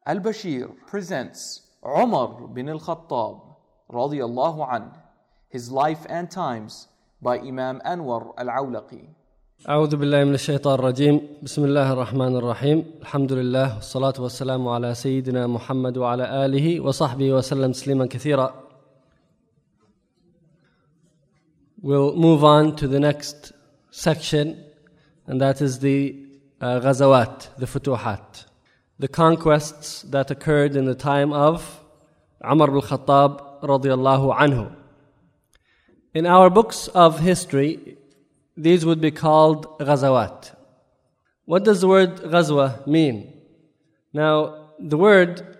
Al-Bashir presents Umar bin al-Khattab radiyallahu anh, his life and times by Imam Anwar al-Awlaqi. أعوذ بالله من الشيطان الرجيم بسم الله الرحمن الرحيم الحمد لله والصلاة والسلام على سيدنا محمد وعلى آله وصحبه وسلم تسليما كثيرا. We'll move on to the next section, and that is the Ghazawat, the Futuhat, the conquests that occurred in the time of Umar bin Khattab radiyallahu anhu. In our books of history, these would be called Ghazawat. What does the word Ghazwa mean? Now, the word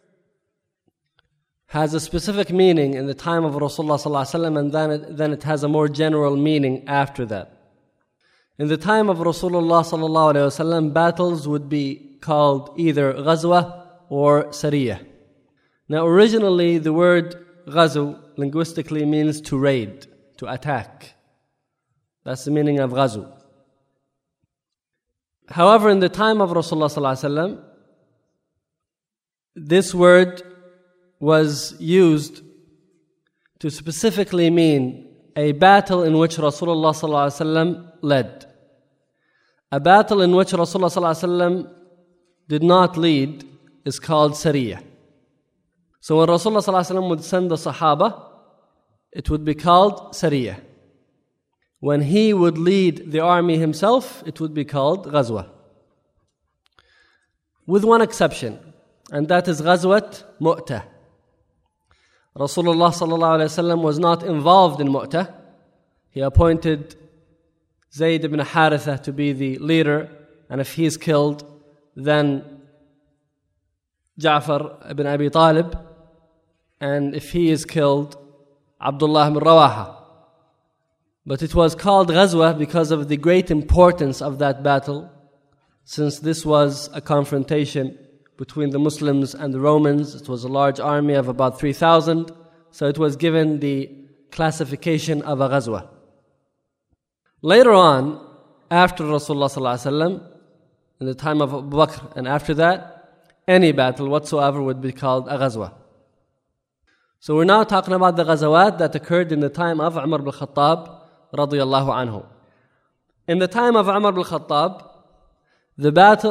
has a specific meaning in the time of Rasulullah ﷺ, and then it has a more general meaning after that. In the time of Rasulullah ﷺ, battles would be called either Ghazwa or Sariyah. Now, originally, the word Ghazu linguistically means to raid, to attack. That's the meaning of Ghazu. However, in the time of Rasulullah ﷺ, this word was used to specifically mean a battle in which Rasulullah ﷺ led. A battle in which Rasulullah ﷺ did not lead is called Sariyah. So when Rasulullah ﷺ would send the Sahaba, it would be called Sariyah. When he would lead the army himself, it would be called Ghazwa. With one exception, and that is Ghazwat Mu'tah. Rasulullah ﷺ was not involved in Mu'tah. He appointed Zayd ibn Haritha to be the leader, and if he is killed, then Ja'far ibn Abi Talib, and if he is killed, Abdullah ibn Rawaha. But it was called Ghazwa because of the great importance of that battle, since this was a confrontation between the Muslims and the Romans. It was a large army of about 3,000, so it was given the classification of a Ghazwa. Later on, after Rasulullah ﷺ, in the time of Abu Bakr, and after that, any battle whatsoever would be called a Ghazwa. So we're now talking about the Ghazawat that occurred in the time of Umar bin Khattab radiyallahu anhu. In the time of Umar bin Khattab, the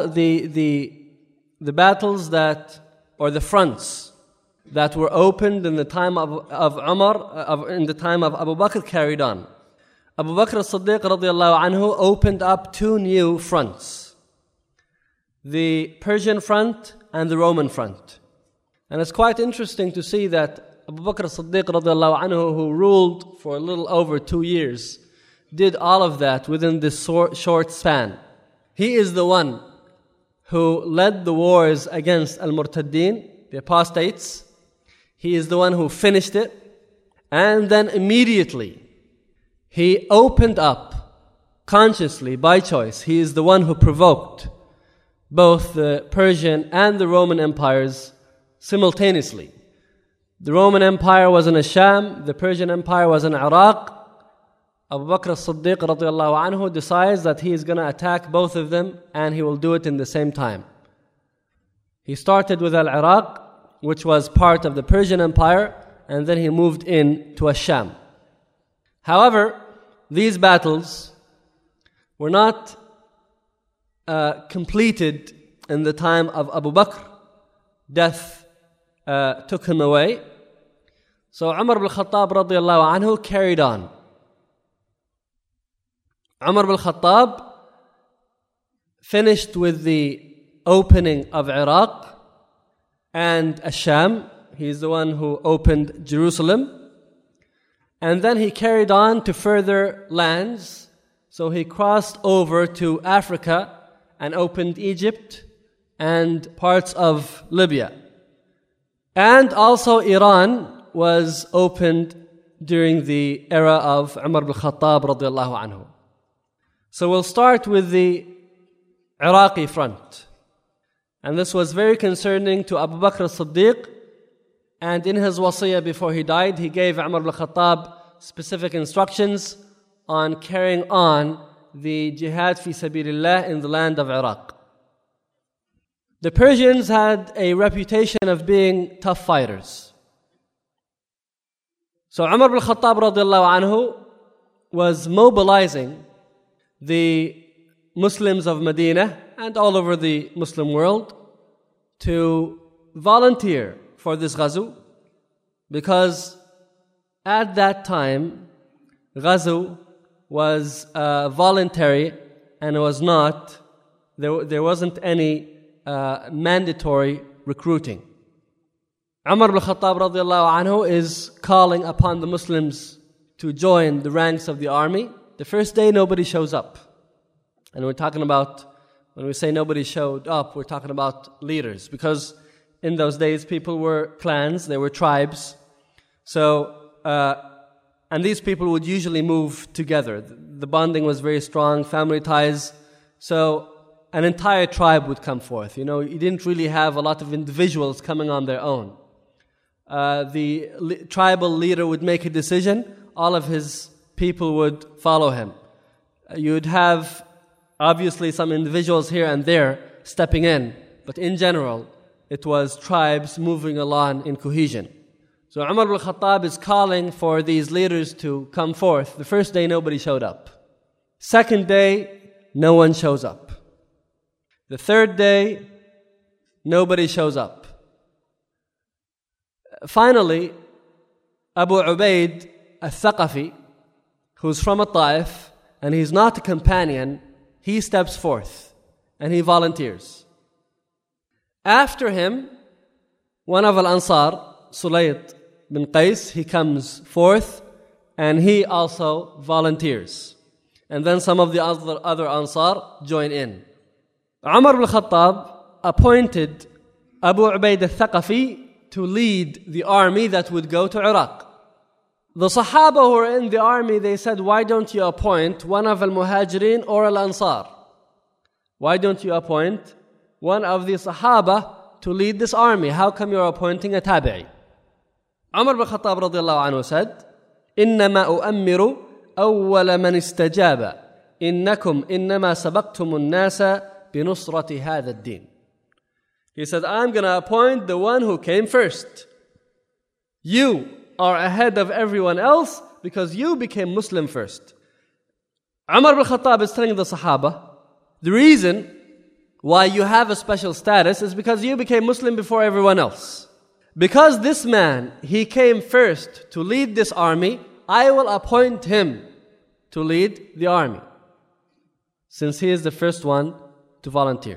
battles that, or the fronts that were opened in the time of Umar, in the time of Abu Bakr, carried on. Abu Bakr as-Siddiq radiyallahu anhu opened up two new fronts, the Persian front and the Roman front. And it's quite interesting to see that Abu Bakr as-Siddiq radiyallahu anhu, who ruled for a little over 2 years, did all of that within this short span. He is the one who led the wars against al-Murtaddin, the apostates. He is the one who finished it. And then immediately, he opened up, consciously, by choice. He is the one who provoked both the Persian and the Roman empires simultaneously. The Roman Empire was in Asham, the Persian Empire was in Iraq. Abu Bakr as-Siddiq radiyallahu anhu decides that he is going to attack both of them, and he will do it in the same time. He started with Al-Iraq, which was part of the Persian Empire, and then he moved in to Asham. However, these battles were not completed in the time of Abu Bakr. Death took him away. So Umar bin Khattab radiyallahu anhu carried on. Umar bin Khattab finished with the opening of Iraq and Asham. He's the one who opened Jerusalem. And then he carried on to further lands. So he crossed over to Africa and opened Egypt and parts of Libya. And also Iran was opened during the era of Umar bin Khattab radiyallahu anhu. So we'll start with the Iraqi front. And this was very concerning to Abu Bakr as-Siddiq. And in his wasiyah before he died, he gave Umar bin Khattab specific instructions on carrying on the jihad fi sabilillah in the land of Iraq. The Persians had a reputation of being tough fighters. So Umar ibn Khattab radiallahu anhu was mobilizing the Muslims of Medina and all over the Muslim world to volunteer for this ghazu, because at that time ghazu was voluntary and it was not, there wasn't any mandatory recruiting. Umar ibn Khattab radiallahu anhu is calling upon the Muslims to join the ranks of the army. The first day nobody shows up. And we're talking about, when we say nobody showed up, we're talking about leaders, because in those days people were clans, they were tribes. So, and these people would usually move together. The bonding was very strong, family ties. So an entire tribe would come forth. You didn't really have a lot of individuals coming on their own. The tribal leader would make a decision, all of his people would follow him. You'd have obviously some individuals here and there stepping in, but in general, it was tribes moving along in cohesion. So Umar ibn Khattab is calling for these leaders to come forth. The first day, nobody showed up. Second day, no one shows up. The third day, nobody shows up. Finally, Abu Ubaid al-Thaqafi, who's from al-Ta'if, and he's not a companion, he steps forth and he volunteers. After him, one of al-Ansar, Sulayt bin Qais, he comes forth and he also volunteers. And then some of the other Ansar join in. Umar ibn Khattab appointed Abu Ubaid al-Thaqafi to lead the army that would go to Iraq. The Sahaba who were in the army, they said, why don't you appoint one of al-Muhajirin or al-Ansar? Why don't you appoint one of the Sahaba to lead this army? How come you're appointing a Tabi'i? Umar ibn Khattab radiallahu anhu said, إِنَّمَا أُؤَمِّرُ أَوَّلَ مَنِ اسْتَجَابَ إِنَّكُمْ إِنَّمَا سَبَقْتُمُ النَّاسَ بِنُصْرَةِ هَذَا الدِّينِ. He said, I'm going to appoint the one who came first. You are ahead of everyone else because you became Muslim first. Umar ibn Khattab is telling the Sahaba, the reason why you have a special status is because you became Muslim before everyone else. Because this man, he came first to lead this army, I will appoint him to lead the army, since he is the first one to volunteer.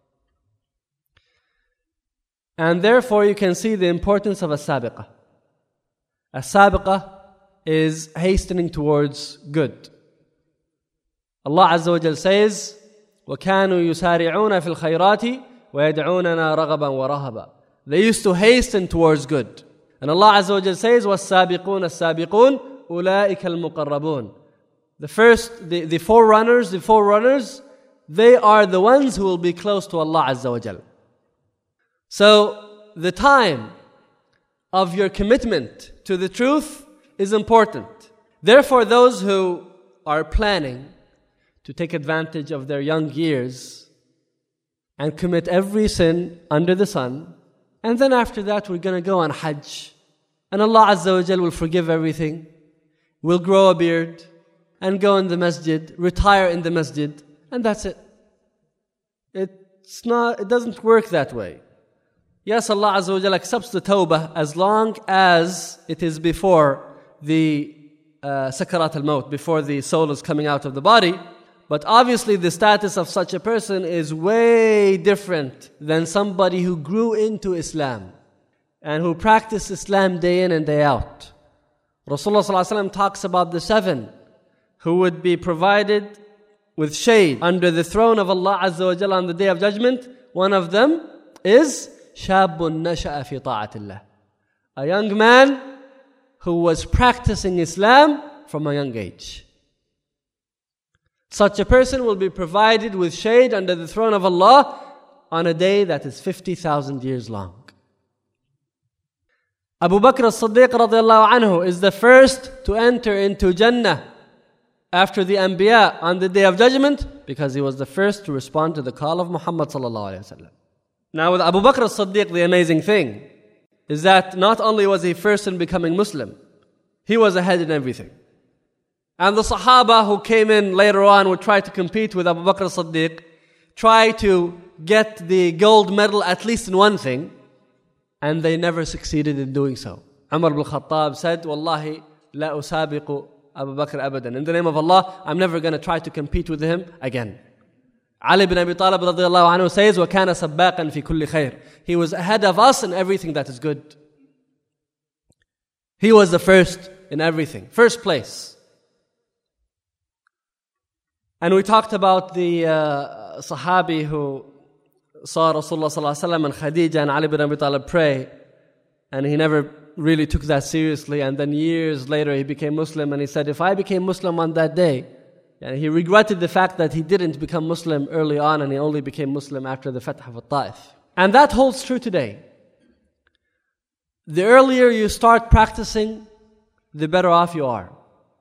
And therefore you can see the importance of a sabiqah. A sabiqah is hastening towards good. Allah Azza wa Jal says, وَكَانُوا يُسَارِعُونَ فِي الْخَيْرَاتِ وَيَدْعُونَنَا رَغَبًا وَرَهَبًا. They used to hasten towards good. And Allah Azza wa Jal says, وَالسَّابِقُونَ السَّابِقُونَ أُولَٰئِكَ الْمُقَرَّبُونَ. The forerunners, they are the ones who will be close to Allah Azza wa Jal. So the time of your commitment to the truth is important. Therefore, those who are planning to take advantage of their young years and commit every sin under the sun, and then after that we're going to go on Hajj, and Allah Azza wa Jal will forgive everything, we'll grow a beard and go in the masjid, retire in the masjid, and that's it. It doesn't work that way. Yes, Allah Azza wa Jal accepts the tawbah as long as it is before the sakarat al-maut, before the soul is coming out of the body. But obviously the status of such a person is way different than somebody who grew into Islam and who practiced Islam day in and day out. Rasulullah sallallahu alaihi wasallam talks about the 7 who would be provided with shade under the throne of Allah Azza wa Jalla on the Day of Judgment. One of them is شاب نشأ في طاعة الله. A young man who was practicing Islam from a young age. Such a person will be provided with shade under the throne of Allah on a day that is 50,000 years long. Abu Bakr as-Siddiq radiallahu anhu is the first to enter into Jannah after the Anbiya on the Day of Judgment because he was the first to respond to the call of Muhammad sallallahu alayhi wa sallam. Now with Abu Bakr as-Siddiq, the amazing thing is that not only was he first in becoming Muslim, he was ahead in everything. And the Sahaba who came in later on would try to compete with Abu Bakr as-Siddiq, try to get the gold medal at least in one thing, and they never succeeded in doing so. Umar ibn Khattab said, Wallahi, la usabiqu Abu Bakr abadan. In the name of Allah, I'm never going to try to compete with him again. Ali ibn Abi Talib radiyallahu anhu says, وَكَانَ سَبَّاقًا فِي كُلِّ خَيْرٍ. He was ahead of us in everything that is good. He was the first in everything. First place. And we talked about the Sahabi who saw Rasulullah sallallahu alaihi wasallam and Khadija and Ali ibn Abi Talib pray, and he never really took that seriously. And then years later he became Muslim, and he said, if I became Muslim on that day, and he regretted the fact that he didn't become Muslim early on, and he only became Muslim after the Fath of Ta'if. And that holds true today. The earlier you start practicing, the better off you are.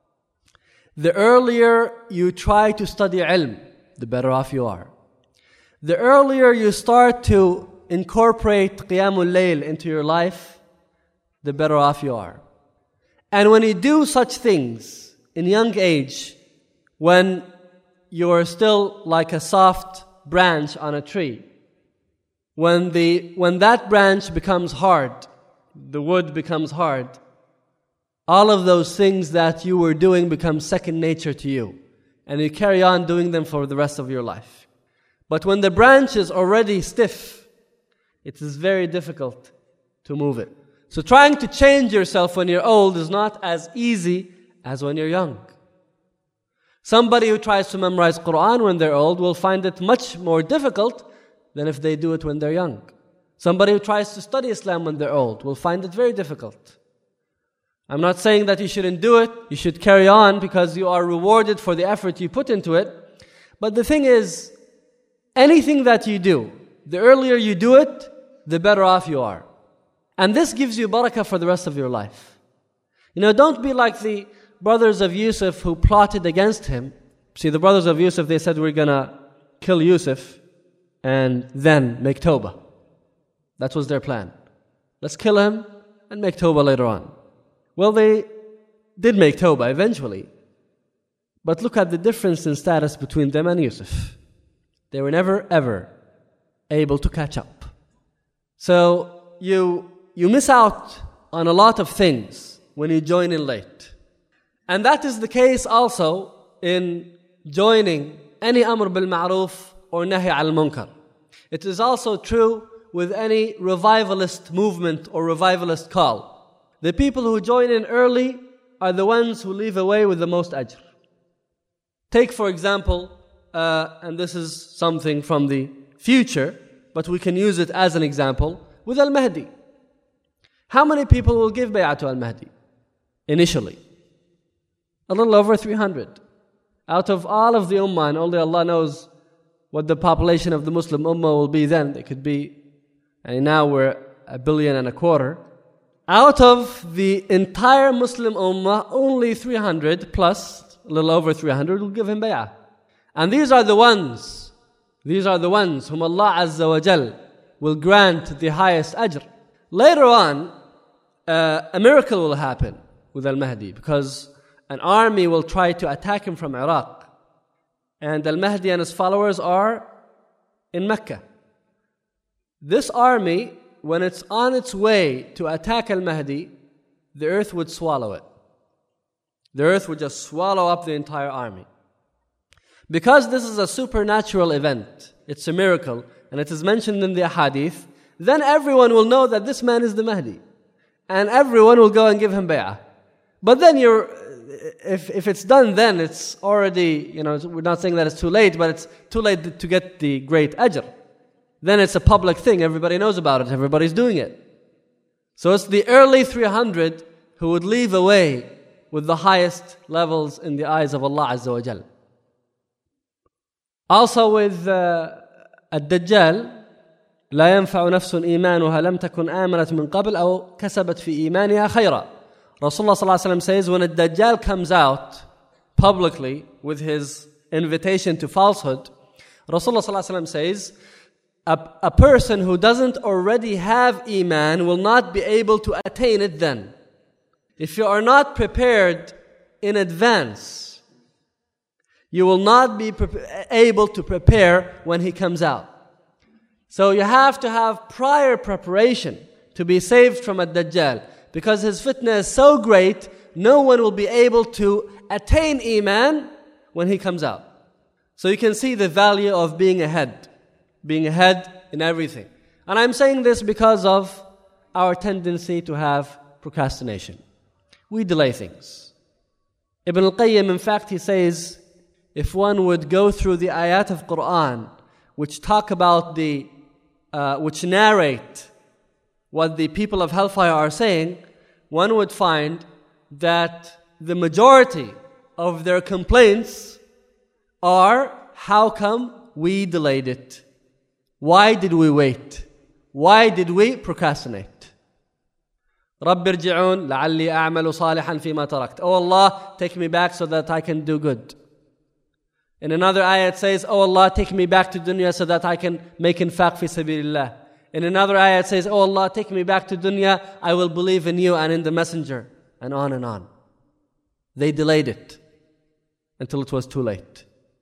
The earlier you try to study ilm, the better off you are. The earlier you start to incorporate Qiyamul Layl into your life, the better off you are. And when you do such things in young age, when you're still like a soft branch on a tree, when that branch becomes hard, the wood becomes hard, all of those things that you were doing become second nature to you, and you carry on doing them for the rest of your life. But when the branch is already stiff, it is very difficult to move it. So trying to change yourself when you're old is not as easy as when you're young. Somebody who tries to memorize Quran when they're old will find it much more difficult than if they do it when they're young. Somebody who tries to study Islam when they're old will find it very difficult. I'm not saying that you shouldn't do it. You should carry on because you are rewarded for the effort you put into it. But the thing is, anything that you do, the earlier you do it, the better off you are. And this gives you barakah for the rest of your life. Don't be like the brothers of Yusuf who plotted against him. See, the brothers of Yusuf, they said, we're going to kill Yusuf and then make tawbah. That was their plan. Let's kill him and make tawbah later on. Well, they did make tawbah eventually. But look at the difference in status between them and Yusuf. They were never, ever able to catch up. So you miss out on a lot of things when you join in late. And that is the case also in joining any amr bil ma'ruf or nahi al munkar. It is also true with any revivalist movement or revivalist call. The people who join in early are the ones who leave away with the most ajr. Take, for example, and this is something from the future, but we can use it as an example, with Al-Mahdi. How many people will give bay'ah to Al-Mahdi initially? A little over 300. Out of all of the ummah, and only Allah knows what the population of the Muslim ummah will be then. It could be, and now we're 1.25 billion. Out of the entire Muslim ummah, only 300 plus, a little over 300 will give him bay'ah. And these are the ones whom Allah Azza wa Jal will grant the highest ajr. Later on, a miracle will happen with Al-Mahdi, because an army will try to attack him from Iraq. And Al-Mahdi and his followers are in Mecca. This army, when it's on its way to attack Al-Mahdi, the earth would swallow it. The earth would just swallow up the entire army. Because this is a supernatural event, it's a miracle, and it is mentioned in the ahadith, then everyone will know that this man is the Mahdi. And everyone will go and give him bay'ah. But then if it's done then, it's already, we're not saying that it's too late, but it's too late to get the great ajr. Then it's a public thing, everybody knows about it, everybody's doing it. So it's the early 300 who would leave away with the highest levels in the eyes of Allah Azza wa Jal. Also with الدجال لا ينفع نفس إيمانها لم تكن آمنت من قبل أو كسبت في إيمانها خيرا. Rasulullah sallallahu alaihi wasallam says, when a Dajjal comes out publicly with his invitation to falsehood, Rasulullah sallallahu alaihi wasallam says, a person who doesn't already have Iman will not be able to attain it then. If you are not prepared in advance, you will not be able to prepare when he comes out. So you have to have prior preparation to be saved from Ad-Dajjal. Because his fitna is so great, no one will be able to attain Iman when he comes out. So you can see the value of being ahead in everything. And I'm saying this because of our tendency to have procrastination. We delay things. Ibn al-Qayyim, in fact, he says, if one would go through the ayat of Quran, which talk about which narrate what the people of hellfire are saying, one would find that the majority of their complaints are, how come we delayed it? Why did we wait? Why did we procrastinate? رَبِّ ارْجِعُونَ لَعَلِّي أَعْمَلُ صَالِحًا فِي مَا تَرَكْتُ. Oh Allah, take me back so that I can do good. In another ayah it says, oh Allah, take me back to dunya so that I can make infaq fi sabilillah. In another ayah it says, oh Allah, take me back to dunya, I will believe in you and in the messenger. And on and on. They delayed it until it was too late.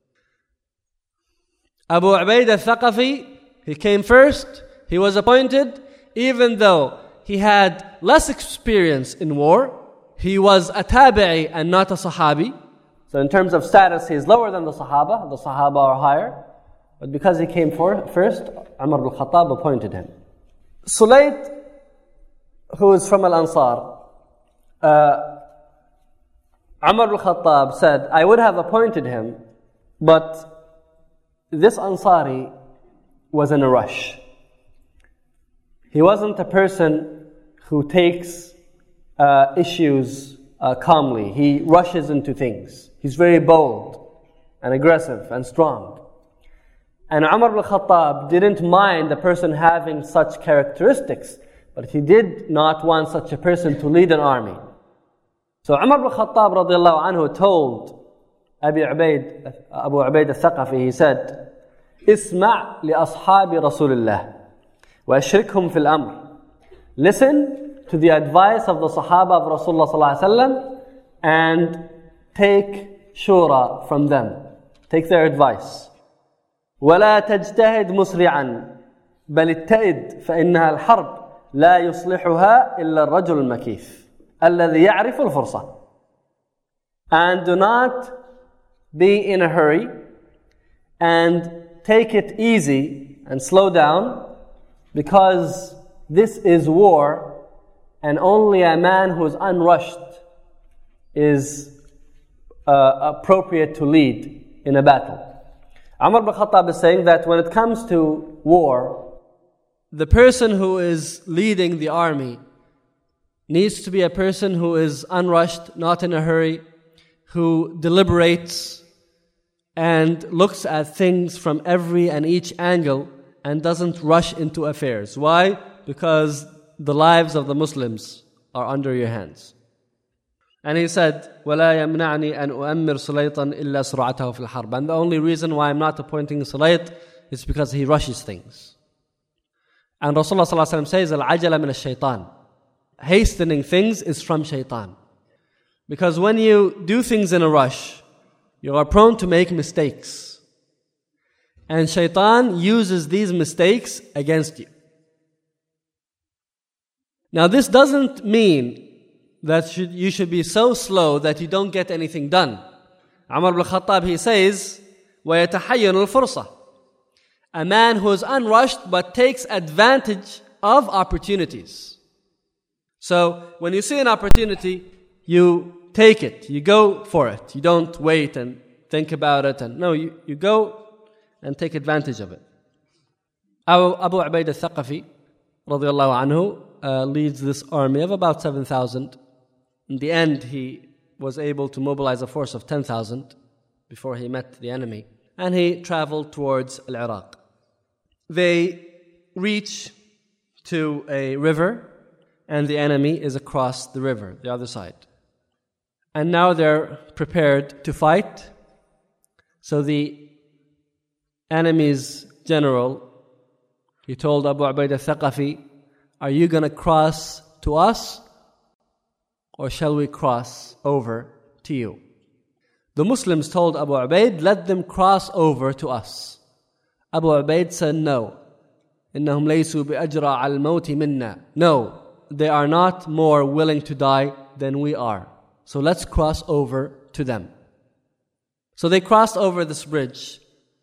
Abu Ubaid al-Thaqafi, he came first, he was appointed, even though he had less experience in war, he was a tabi'i and not a sahabi. So in terms of status, he is lower than the Sahaba are higher. But because he came first, Umar al-Khattab appointed him. Sulayt, who is from Al-Ansar, Umar al-Khattab said, I would have appointed him, but this Ansari was in a rush. He wasn't a person who takes issues calmly. He rushes into things. He's very bold and aggressive and strong. And Umar al-Khattab didn't mind the person having such characteristics, but he did not want such a person to lead an army. So Umar al-Khattab radiallahu anhu told Abu Ubaid al-Thaqafi, he said, اسمع لأصحاب رسول الله وأشركهم في الأمر. Listen to the advice of the Sahaba of Rasulullah sallallahu alaihi wasallam and take shura from them. Take their advice. ولا تجتهد مسرعا بل اتئد فإنها الحرب لا يصلحها إلا الرجل المكيف الذي يعرف الفرصة. And do not be in a hurry and take it easy and slow down, because this is war and only a man who is unrushed is appropriate to lead in a battle. Umar ibn Khattab is saying that when it comes to war, the person who is leading the army needs to be a person who is unrushed, not in a hurry, who deliberates and looks at things from every and each angle and doesn't rush into affairs. Why? Because the lives of the Muslims are under your hands. And he said, وَلَا يَمْنَعْنِي أَنْ أُؤَمِّرْ سُلَيْطًا إِلَّا سُرْعَتَهُ فِي الْحَرْبِ. And the only reason why I'm not appointing Sulayt is because he rushes things. And Rasulullah ﷺ says, الْعَجَلَ مِنَ الشَّيْطَانِ. Hastening things is from shaitan. Because when you do things in a rush, you are prone to make mistakes. And shaitan uses these mistakes against you. Now this doesn't mean that you should be so slow that you don't get anything done. Umar ibn Khattab, he says, وَيَتَحَيَّنُ الْفُرْصَةِ. A man who is unrushed but takes advantage of opportunities. So when you see an opportunity, you take it, you go for it. You don't wait and think about it. No, you go and take advantage of it. Abu Ubaid al-Thaqafi, radiallahu anhu, leads this army of about 7,000. In the end, he was able to mobilize a force of 10,000 before he met the enemy. And he traveled towards Iraq. They reach to a river, and the enemy is across the river, the other side. And now they're prepared to fight. So the enemy's general He told Abu Ubaidah al-Thaqafi, are you going to cross to us, or shall we cross over to you? The Muslims told Abu Ubaid, let them cross over to us. Abu Ubaid said, no. إِنَّهُمْ لَيْسُوا بِأَجْرَى عَلَى الْمَوْتِ مِنَّا. No, they are not more willing to die than we are. So let's cross over to them. So they crossed over this bridge,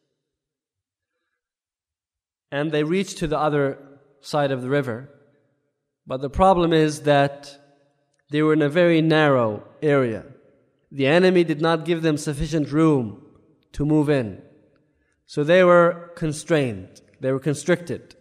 and they reached to the other side of the river. But the problem is that they were in a very narrow area. The enemy did not give them sufficient room to move in. So they were constrained. They were constricted.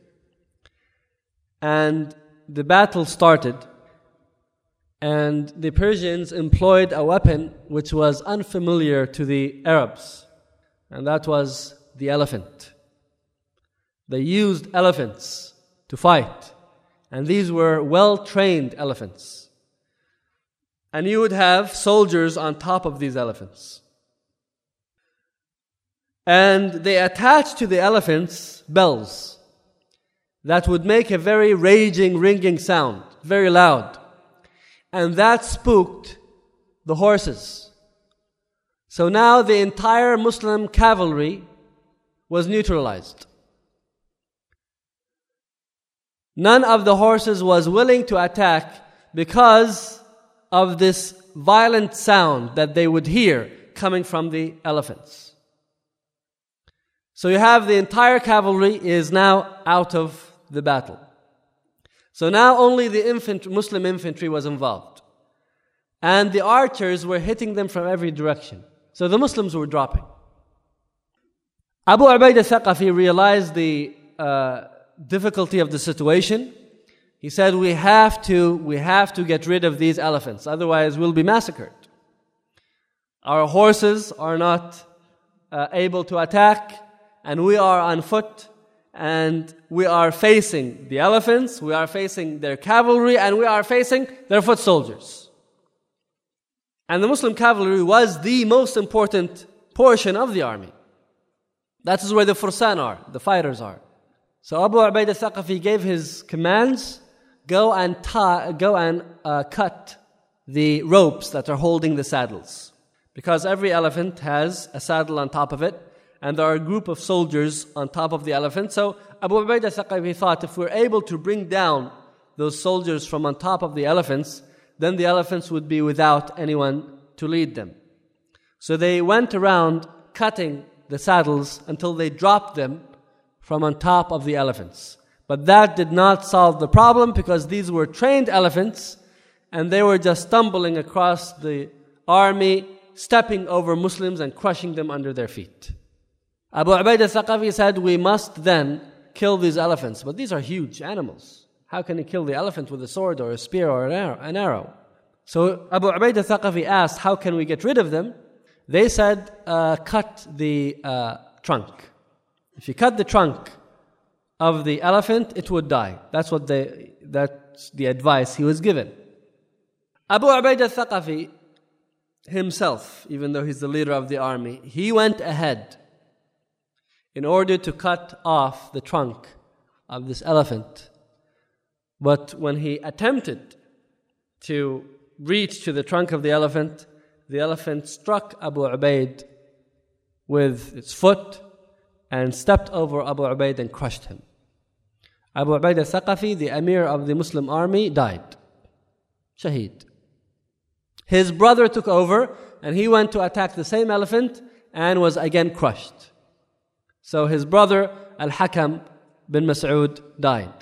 And the battle started. And the Persians employed a weapon which was unfamiliar to the Arabs. And that was the elephant. They used elephants to fight. And these were well-trained elephants. And you would have soldiers on top of these elephants. And they attached to the elephants bells that would make a very raging, ringing sound, very loud. And that spooked the horses. So now the entire Muslim cavalry was neutralized. None of the horses was willing to attack because of this violent sound that they would hear coming from the elephants. So you have the entire cavalry is now out of the battle. So now only the Muslim infantry was involved. And the archers were hitting them from every direction. So the Muslims were dropping. Abu Ubaidah al-Thaqafi realized the difficulty of the situation. He said, we have to get rid of these elephants, otherwise we'll be massacred. Our horses are not able to attack, and we are on foot, and we are facing the elephants, we are facing their cavalry, and we are facing their foot soldiers. And the Muslim cavalry was the most important portion of the army. That is where the fursan are, the fighters are. So Abu Ubaidah al-Thaqafi gave his commands, go and cut the ropes that are holding the saddles. Because every elephant has a saddle on top of it, and there are a group of soldiers on top of the elephant. So Abu Ubaidah al-Thaqafi thought, if we're able to bring down those soldiers from on top of the elephants, then the elephants would be without anyone to lead them. So they went around cutting the saddles until they dropped them from on top of the elephants. But that did not solve the problem, because these were trained elephants and they were just stumbling across the army, stepping over Muslims and crushing them under their feet. Abu Ubaidah al-Thaqafi said, we must then kill these elephants. But these are huge animals. How can you kill the elephant with a sword or a spear or an arrow? So Abu Ubaidah al-Thaqafi asked, how can we get rid of them? They said, cut the trunk. If you cut the trunk of the elephant, it would die. That's the advice he was given. Abu Ubaidah al-Thaqafi himself, even though he's the leader of the army, he went ahead in order to cut off the trunk of this elephant. But when he attempted to reach to the trunk of the elephant struck Abu Ubaid with its foot and stepped over Abu Ubaid and crushed him. Abu Ubaid al-Thaqafi, the emir of the Muslim army, died. Shaheed. His brother took over and he went to attack the same elephant and was again crushed. So his brother Al-Hakam bin Mas'ud died.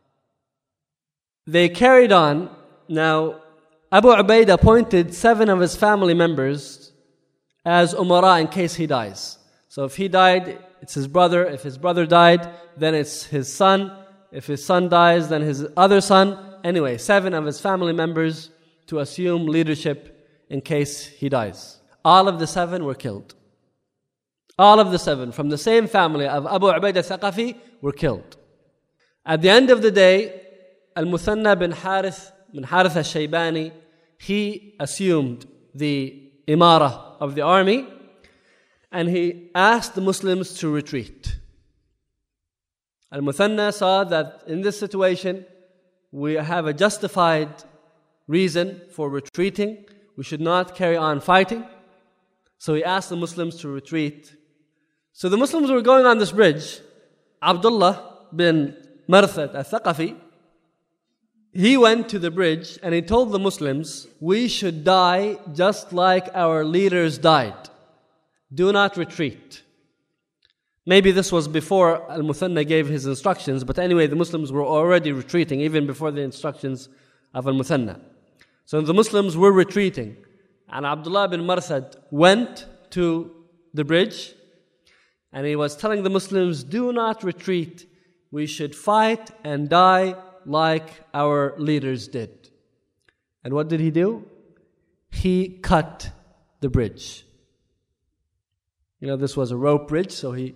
They carried on. Now, Abu Ubaid appointed 7 of his family members as umara in case he dies. So if he died, it's his brother. If his brother died, then it's his son. If his son dies, then his other son. Anyway, 7 of his family members to assume leadership in case he dies. All of the 7 were killed. All of the 7 from the same family of Abu Ubaidah al-Thaqafi were killed. At the end of the day, Al-Muthanna bin Harith al-Shaybani, he assumed the imara of the army, and he asked the Muslims to retreat. Al-Muthanna saw that in this situation, we have a justified reason for retreating. We should not carry on fighting. So he asked the Muslims to retreat. So the Muslims were going on this bridge. Abdullah bin Marthad al-Thaqafi, he went to the bridge and he told the Muslims, we should die just like our leaders died. Do not retreat. Maybe this was before Al-Muthanna gave his instructions, but anyway, the Muslims were already retreating even before the instructions of Al-Muthanna. So the Muslims were retreating. And Abdullah bin Marthad went to the bridge and he was telling the Muslims, do not retreat. We should fight and die like our leaders did. And what did he do? He cut the bridge. This was a rope bridge, so he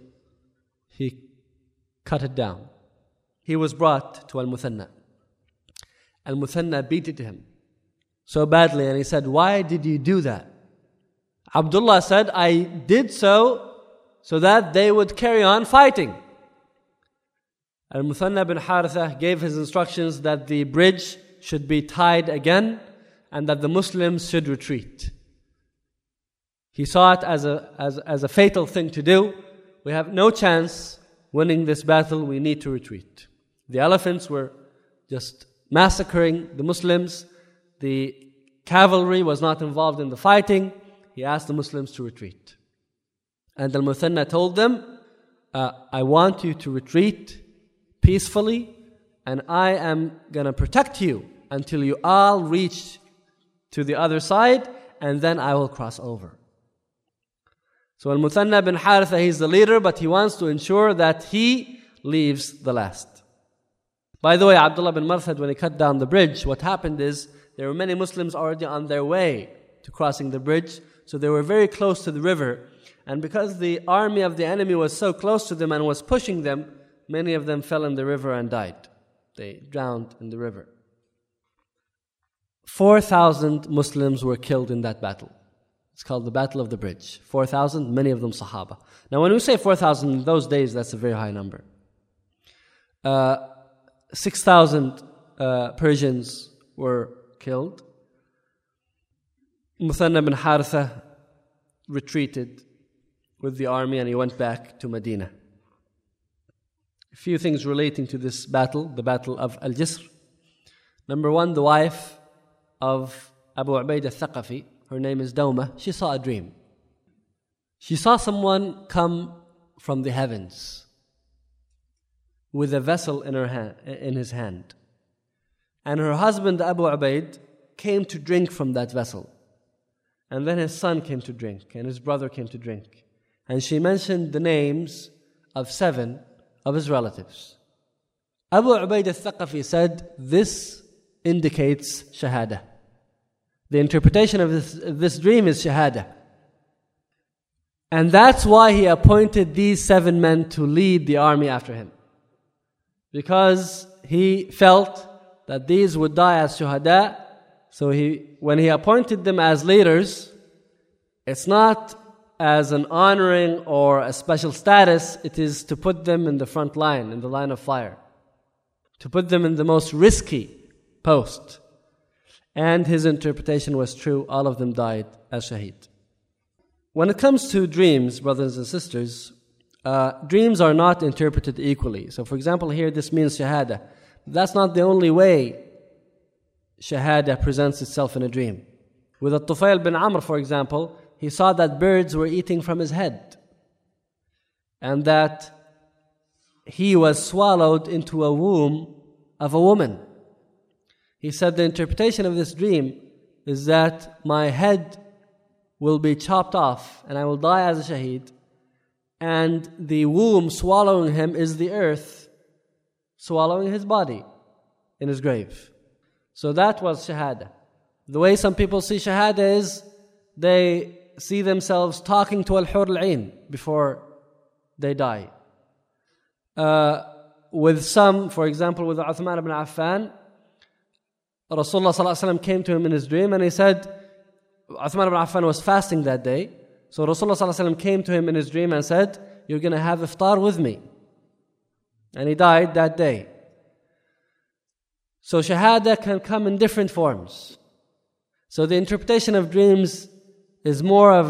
cut it down. He was brought to Al-Muthanna. Al-Muthanna beat it to him so badly, and he said, why did you do that? Abdullah said, I did so that they would carry on fighting. Al-Muthanna bin Haritha gave his instructions that the bridge should be tied again and that the Muslims should retreat. He saw it as a fatal thing to do. We have no chance winning this battle, we need to retreat. The elephants were just massacring the Muslims. The cavalry was not involved in the fighting. He asked the Muslims to retreat. And Al-Muthanna told them, I want you to retreat peacefully, and I am going to protect you until you all reach to the other side, and then I will cross over. So Al-Muthanna bin Haritha, he's the leader, but he wants to ensure that he leaves the last. By the way, Abdullah bin Marthad, when he cut down the bridge, what happened is there were many Muslims already on their way to crossing the bridge, so they were very close to the river. And because the army of the enemy was so close to them and was pushing them, many of them fell in the river and died. They drowned in the river. 4,000 Muslims were killed in that battle. It's called the Battle of the Bridge. 4,000, many of them Sahaba. Now when we say 4,000 in those days, that's a very high number. 6,000 Persians were killed. Muthanna bin Haritha retreated with the army and he went back to Medina. A few things relating to this battle, the Battle of Al-Jisr. Number one, the wife of Abu Ubaid al-Thaqafi, her name is Dawma, she saw a dream. She saw someone come from the heavens with a vessel in his hand. And her husband Abu Ubaid came to drink from that vessel. And then his son came to drink, and his brother came to drink. And she mentioned the names of 7 of his relatives. Abu Ubaid al-Thaqafi said, this indicates shahada. The interpretation of this dream is shahada. And that's why he appointed these 7 men to lead the army after him. Because he felt that these would die as shuhada. So when he appointed them as leaders, it's not as an honoring or a special status, it is to put them in the front line, in the line of fire. To put them in the most risky post. And his interpretation was true. All of them died as shaheed. When it comes to dreams, brothers and sisters, dreams are not interpreted equally. So for example, here this means shahada. That's not the only way shahada presents itself in a dream. With Al-Tufail bin Amr, for example, he saw that birds were eating from his head and that he was swallowed into a womb of a woman. He said the interpretation of this dream is that my head will be chopped off and I will die as a shaheed, and the womb swallowing him is the earth swallowing his body in his grave. So that was shahada. The way some people see shahada is they see themselves talking to Al-Hur Al-Ain before they die. With some, for example, with Uthman ibn Affan, Rasulullah ﷺ came to him in his dream and he said, Uthman ibn Affan was fasting that day. So Rasulullah ﷺ came to him in his dream and said, you're going to have iftar with me. And he died that day. So shahada can come in different forms. So the interpretation of dreams is more of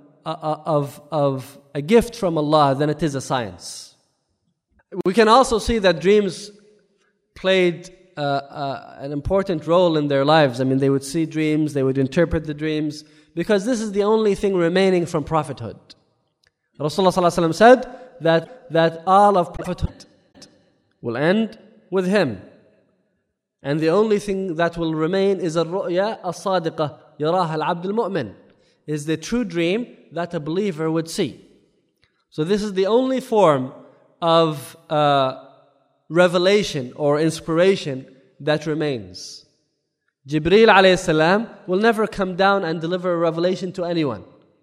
a gift from Allah than it is a science. We can also see that dreams played an important role in their lives. I mean, they would see dreams, they would interpret the dreams, because this is the only thing remaining from prophethood. Rasulullah ﷺ said that all of prophethood will end with him. And the only thing that will remain is الرؤيا الصادقة يراها العبد المؤمن, is the true dream that a believer would see. So this is the only form of revelation or inspiration that remains. Jibreel alayhi salam will never come down and deliver a revelation to anyone.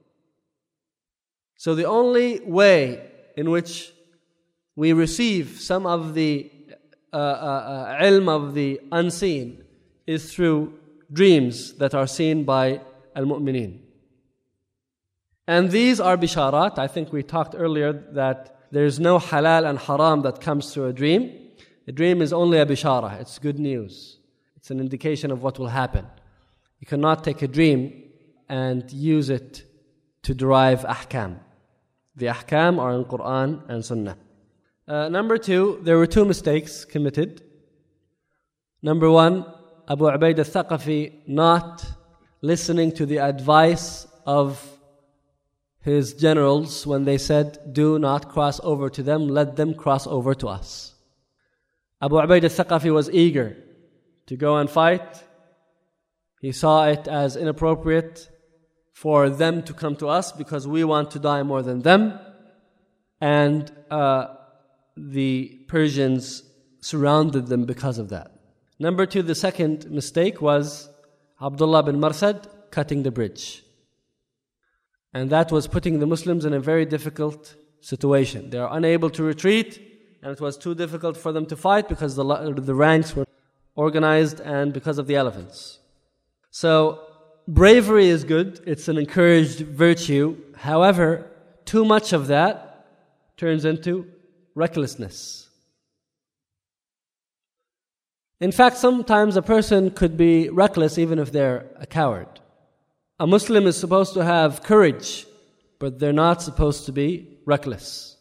So the only way in which we receive some of the ilm of the unseen is through dreams that are seen by al-mu'mineen. And these are bisharat. I think we talked earlier that there's no halal and haram that comes through a dream. A dream is only a bishara. It's good news. It's an indication of what will happen. You cannot take a dream and use it to derive ahkam. The ahkam are in Quran and Sunnah. Number two, there were two mistakes committed. Number one, Abu Ubaid al-Thaqafi not listening to the advice of his generals when they said, do not cross over to them, let them cross over to us. Abu Ubaid al-Thaqafi was eager to go and fight. He saw it as inappropriate for them to come to us because we want to die more than them. And the Persians surrounded them because of that. Number two, the second mistake was Abdullah bin Marsad cutting the bridge. And that was putting the Muslims in a very difficult situation. They are unable to retreat, and it was too difficult for them to fight because the ranks were organized and because of the elephants. So bravery is good. It's an encouraged virtue. However, too much of that turns into recklessness. In fact, sometimes a person could be reckless even if they're a coward. A Muslim is supposed to have courage, but they're not supposed to be reckless.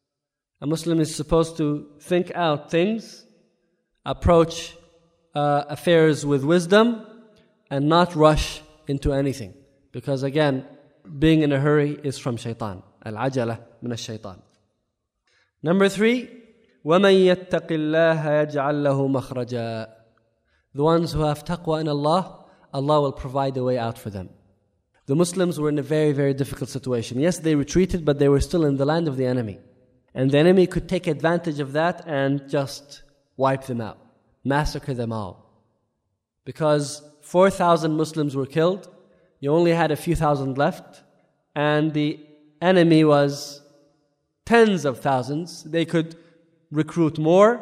A Muslim is supposed to think out things, approach affairs with wisdom, and not rush into anything. Because again, being in a hurry is from shaitan. Al-ajala min al-shaitan. Number three, وَمَن يَتَّقِ اللَّهَ يَجْعَلْ لَهُ مَخْرَجًا. The ones who have taqwa in Allah, Allah will provide a way out for them. The Muslims were in a very, very difficult situation. Yes, they retreated, but they were still in the land of the enemy. And the enemy could take advantage of that and just wipe them out, massacre them all. Because 4,000 Muslims were killed, you only had a few thousand left, and the enemy was tens of thousands. They could recruit more.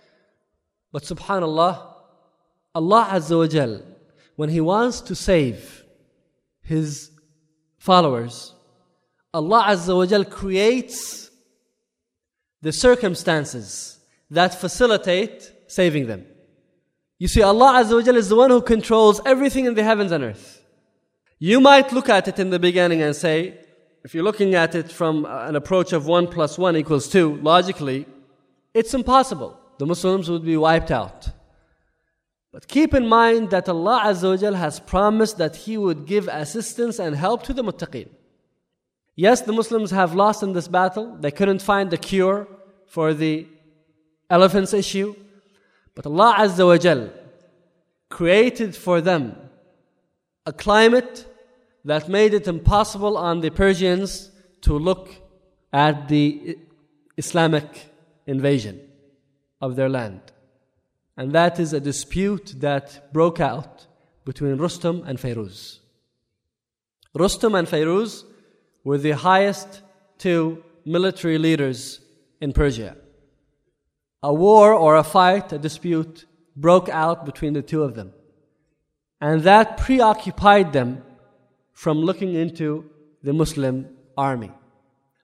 But subhanallah, Allah Azza wa Jal, when He wants to save His followers, Allah Azza wa Jal creates the circumstances that facilitate saving them. You see, Allah Azza wa Jal is the one who controls everything in the heavens and earth. You might look at it in the beginning and say, if you're looking at it from an approach of 1 + 1 = 2, logically, it's impossible. The Muslims would be wiped out. But keep in mind that Allah Azza wa Jal has promised that He would give assistance and help to the muttaqeen. Yes, the Muslims have lost in this battle. They couldn't find a cure for the elephants issue. But Allah Azza wa Jal created for them a climate that made it impossible on the Persians to look at the Islamic invasion of their land. And that is a dispute that broke out between Rustam and Fairuz. Rustam and Fairuz were the highest two military leaders in Persia. A war or a fight, a dispute, broke out between the two of them. And that preoccupied them from looking into the Muslim army.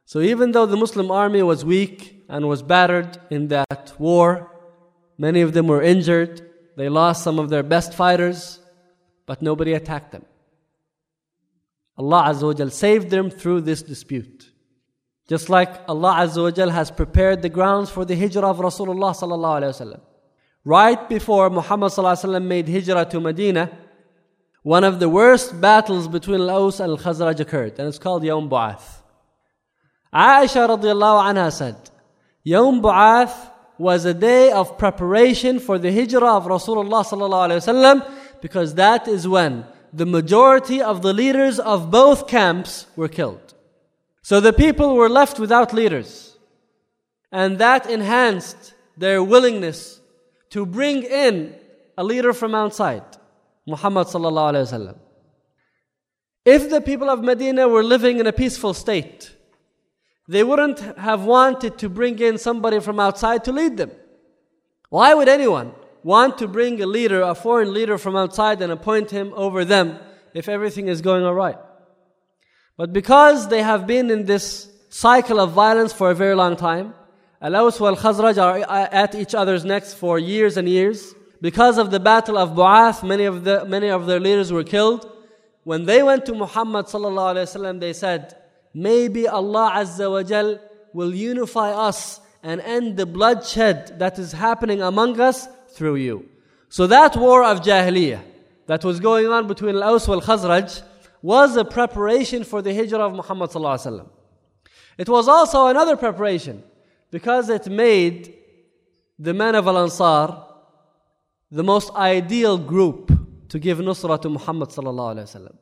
So even though the Muslim army was weak and was battered in that war, many of them were injured, they lost some of their best fighters, but nobody attacked them. Allah Azza wa Jal saved them through this dispute. Just like Allah Azza wa Jal has prepared the grounds for the hijrah of Rasulullah sallallahu alayhi wa sallam. Right before Muhammad sallallahu alayhi wa sallam made hijrah to Medina, one of the worst battles between Al-Aws and Al-Khazraj occurred, and it's called Yawm Bu'ath. Aisha radiallahu anha said, Yawm Bu'ath was a day of preparation for the hijrah of Rasulullah sallallahu alayhi wa sallam, because that is when the majority of the leaders of both camps were killed. So the people were left without leaders. And that enhanced their willingness to bring in a leader from outside, Muhammad sallallahu alayhi wa sallam. If the people of Medina were living in a peaceful state, they wouldn't have wanted to bring in somebody from outside to lead them. Why would anyone want to bring a leader, a foreign leader from outside, and appoint him over them if everything is going all right? But because they have been in this cycle of violence for a very long time, Al-Aws wal Khazraj are at each other's necks for years and years. Because of the battle of Bu'ath, many of their leaders were killed. When they went to Muhammad sallallahu alaihi wasallam, they said, maybe Allah Azza wa Jal will unify us and end the bloodshed that is happening among us through you. So that war of Jahiliyyah that was going on between Al-Aws wal Khazraj was a preparation for the hijrah of Muhammad sallallahu alaihi wasallam. It was also another preparation because it made the men of Al-Ansar the most ideal group to give nusrah to Muhammad sallallahu alaihi wasallam.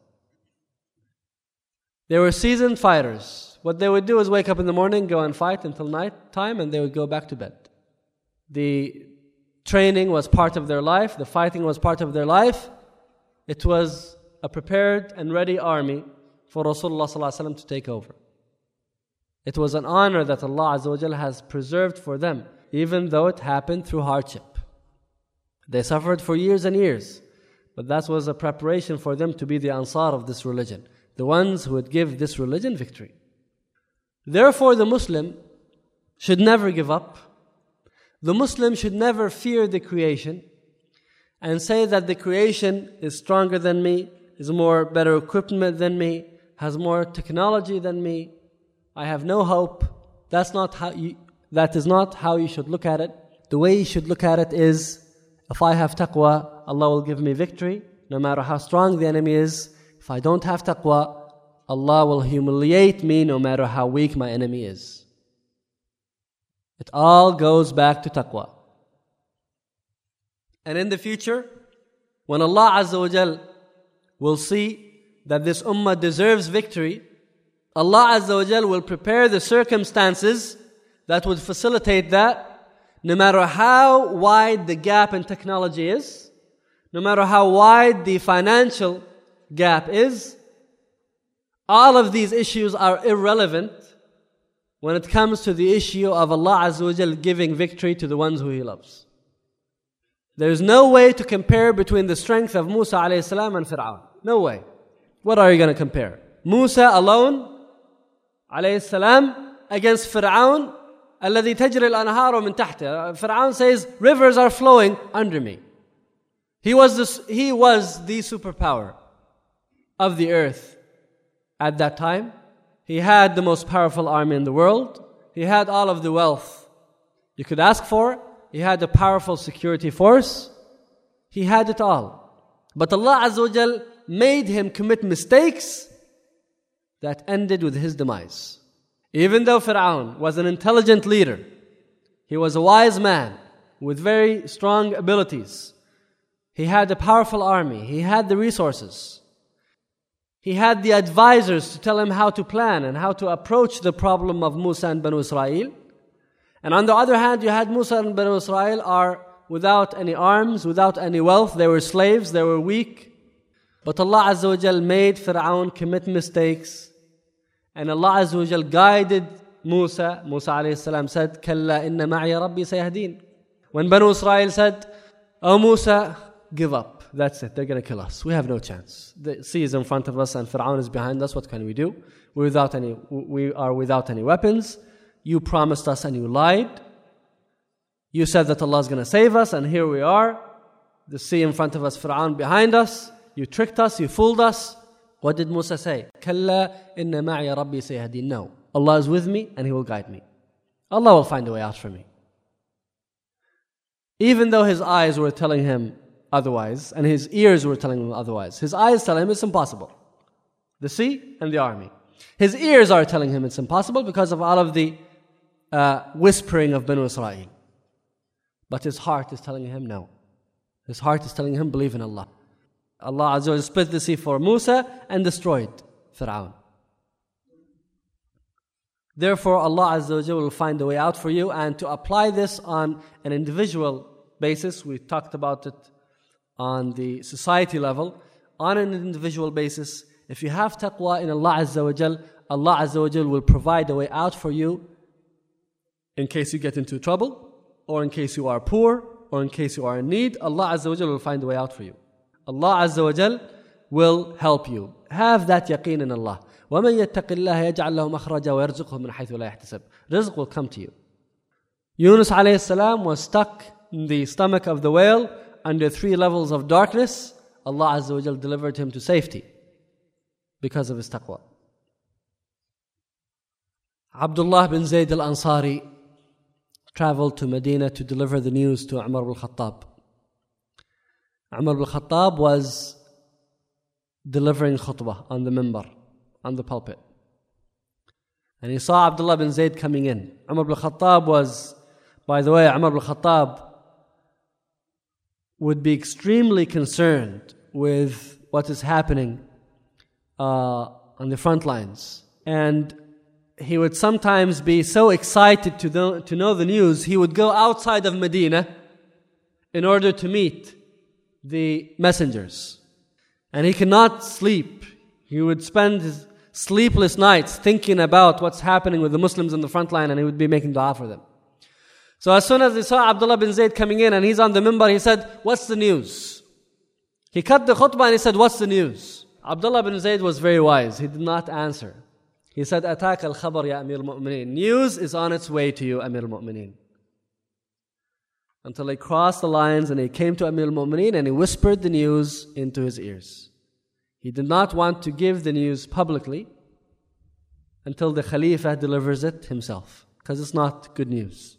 They were seasoned fighters. What they would do is wake up in the morning, go and fight until night time, and they would go back to bed. The training was part of their life. The fighting was part of their life. It was a prepared and ready army for Rasulullah sallallahu alaihi wasallam to take over. It was an honor that Allah Azza wa Jalla has preserved for them, even though it happened through hardship. They suffered for years and years, but that was a preparation for them to be the Ansar of this religion, the ones who would give this religion victory. Therefore, the Muslim should never give up. The Muslim should never fear the creation and say that the creation is stronger than me, is more better equipment than me, has more technology than me. I have no hope. That is not how you should look at it. The way you should look at it is, if I have taqwa, Allah will give me victory, no matter how strong the enemy is. If I don't have taqwa, Allah will humiliate me, no matter how weak my enemy is. It all goes back to taqwa. And in the future, when Allah Azza wa Jal will see that this ummah deserves victory, Allah Azza wa Jal will prepare the circumstances that would facilitate that, no matter how wide the gap in technology is, no matter how wide the financial gap is. All of these issues are irrelevant when it comes to the issue of Allah Azza wa Jal giving victory to the ones who He loves. There is no way to compare between the strength of Musa alayhi salam and Fir'aun. No way. What are you going to compare? Musa alone alayhi salam against Fir'aun الذي تجري الأنهار من تحته. Fir'aun says, rivers are flowing under me. He was the superpower of the earth at that time. He had the most powerful army in the world. He had all of the wealth you could ask for. He had a powerful security force. He had it all. But Allah Azza wa Jal made him commit mistakes that ended with his demise. Even though Fir'aun was an intelligent leader, he was a wise man with very strong abilities. He had a powerful army. He had the resources. He had the advisors to tell him how to plan and how to approach the problem of Musa and Banu Israel. And on the other hand, you had Musa and Banu Israel are without any arms, without any wealth. They were slaves, they were weak. But Allah Azza wa Jal made Fir'aun commit mistakes. And Allah Azza wa Jal guided Musa. Musa alayhi salam said, Kalla inna ma'iya rabbi sayahdeen. When Banu Israel said, Oh Musa, give up. that's it. They're going to kill us. We have no chance. The sea is in front of us and Fir'aun is behind us. What can we do? We are without any weapons. You promised us and you lied. You said that Allah is going to save us, and here we are. The sea in front of us, Fir'aun behind us. You tricked us, you fooled us. What did Musa say? كَلَّا إِنَّ مَعِيَ رَبِّي سَيَهْدِينِ. No. Allah is with me and He will guide me. Allah will find a way out for me. Even though his eyes were telling him otherwise, and his ears were telling him otherwise. His eyes tell him it's impossible. The sea and the army. His ears are telling him it's impossible because of all of the whispering of Banu Israel. But his heart is telling him no. His heart is telling him believe in Allah. Allah Azza wa Jalla split the sea for Musa and destroyed Fir'aun. Therefore, Allah Azza wa Jalla will find a way out for you. And to apply this on an individual basis, we talked about it on the society level. On an individual basis, if you have taqwa in Allah Azza wa Jalla, Allah Azza wa Jalla will provide a way out for you in case you get into trouble, or in case you are poor, or in case you are in need. Allah Azza wa Jalla will find a way out for you. Allah Azza wa Jalla will help you. Have that yaqeen in Allah. وَمَنْ يَتَّقِ اللَّهَ يَجْعَلْ لَهُ مَخْرَجًا وَيَرْزُقْهُ مِنْ حَيْثُ لَا يَحْتَسِبُ. Rizq will come to you. Yunus alayhi salam was stuck in the stomach of the whale under 3 levels of darkness. Allah Azza wa Jalla delivered him to safety because of his taqwa. Abdullah bin Zayd al-Ansari traveled to Medina to deliver the news to Umar ibn Khattab. Umar ibn Khattab was delivering khutbah on the minbar, on the pulpit. And he saw Abdullah bin Zayd coming in. Umar ibn Khattab was, by the way, Umar ibn Khattab would be extremely concerned with what is happening on the front lines. And he would sometimes be so excited to know the news, he would go outside of Medina in order to meet the messengers. And he cannot sleep. He would spend his sleepless nights thinking about what's happening with the Muslims in the front line, and he would be making dua for them. So as soon as he saw Abdullah bin Zayd coming in and he's on the minbar, he said, "What's the news?" He cut the khutbah and he said, "What's the news?" Abdullah bin Zayd was very wise. He did not answer. He said, "Ataka al-khabar ya Amir al-Mu'mineen." News is on its way to you, Amir al-Mu'mineen. Until he crossed the lines and he came to Amir al-Mu'mineen and he whispered the news into his ears. He did not want to give the news publicly until the Khalifa delivers it himself, because it's not good news.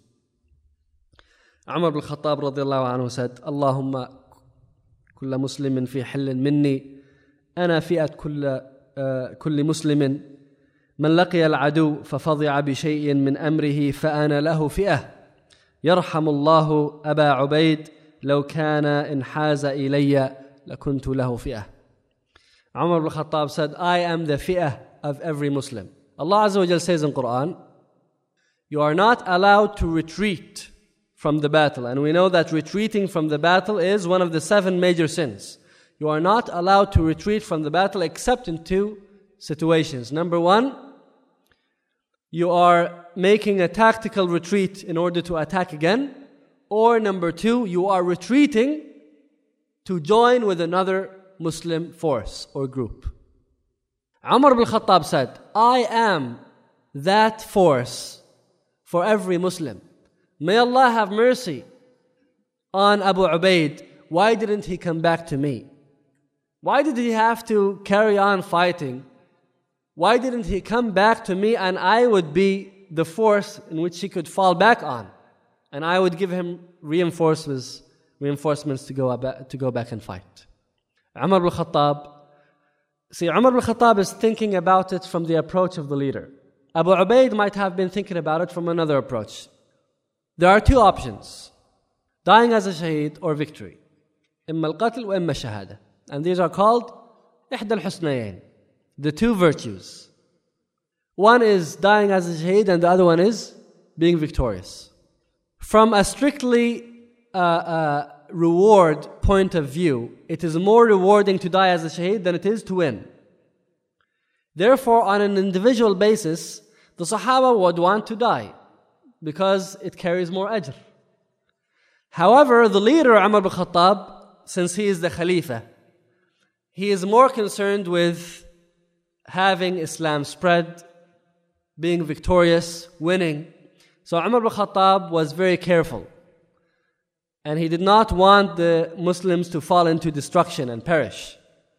Umar ibn Khattab radiyallahu anhu said, "Allahumma kulla muslimin fi hillin minni, ana fi'at kulli muslimin, من لقي العدو ففضع بشيء من أمره فأنا له فئة يرحم الله أبا عبيد لو كان انحاز إلي لكنت له فئة." Umar ibn Khattab said, "I am the fi'ah of every Muslim." Allah Azza wa Jalla says in Quran, you are not allowed to retreat from the battle. And we know that retreating from the battle is one of the 7 major sins. You are not allowed to retreat from the battle except in 2 situations. Number 1, you are making a tactical retreat in order to attack again. Or number 2, you are retreating to join with another Muslim force or group. Umar ibn Khattab said, "I am that force for every Muslim. May Allah have mercy on Abu Ubaid. Why didn't he come back to me? Why did he have to carry on fighting? Why didn't he come back to me and I would be the force in which he could fall back on? And I would give him reinforcements to go back and fight." Umar ibn Khattab. See, Umar ibn Khattab is thinking about it from the approach of the leader. Abu Ubaid might have been thinking about it from another approach. There are 2 options: dying as a shaheed or victory. إما القتل وإما الشهادة. And these are called إحدى الحسنيين, the 2 virtues. One is dying as a shaheed and the other one is being victorious. From a strictly reward point of view, it is more rewarding to die as a shaheed than it is to win. Therefore, on an individual basis, the Sahaba would want to die because it carries more ajr. However, the leader, Umar ibn Khattab, since he is the Khalifa, he is more concerned with having Islam spread, being victorious, winning. So Umar ibn Khattab was very careful. And he did not want the Muslims to fall into destruction and perish.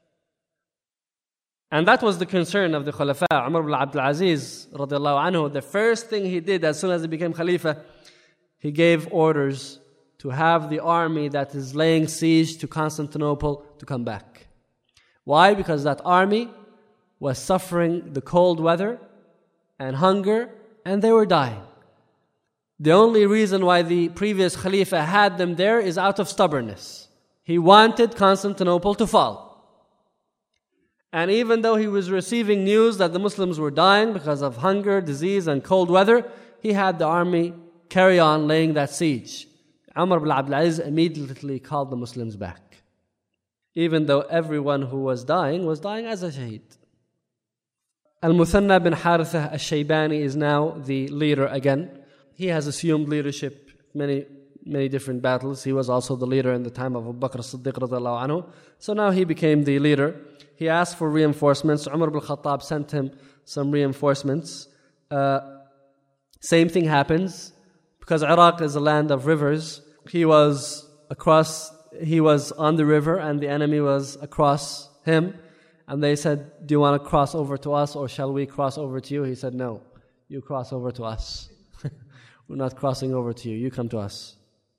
And that was the concern of the Khulafa. Umar ibn Abdul Aziz, radiallahu anhu, the first thing he did as soon as he became Khalifa, he gave orders to have the army that is laying siege to Constantinople to come back. Why? Because that army was suffering the cold weather and hunger, and they were dying. The only reason why the previous Khalifa had them there is out of stubbornness. He wanted Constantinople to fall. And even though he was receiving news that the Muslims were dying because of hunger, disease, and cold weather, he had the army carry on laying that siege. Umar ibn Abdul Aziz immediately called the Muslims back. Even though everyone who was dying as a shaheed. Al-Muthanna bin Haritha al-Shaybani is now the leader again. He has assumed leadership many different battles. He was also the leader in the time of Abu Bakr as-Siddiq radhiallahu anhu. So now he became the leader. He asked for reinforcements. Umar ibn Khattab sent him some reinforcements. Same thing happens. Because Iraq is a land of rivers, he was on the river and the enemy was across him. And they said, do you want to cross over to us or shall we cross over to you? He said, no, you cross over to us. We're not crossing over to you. You come to us.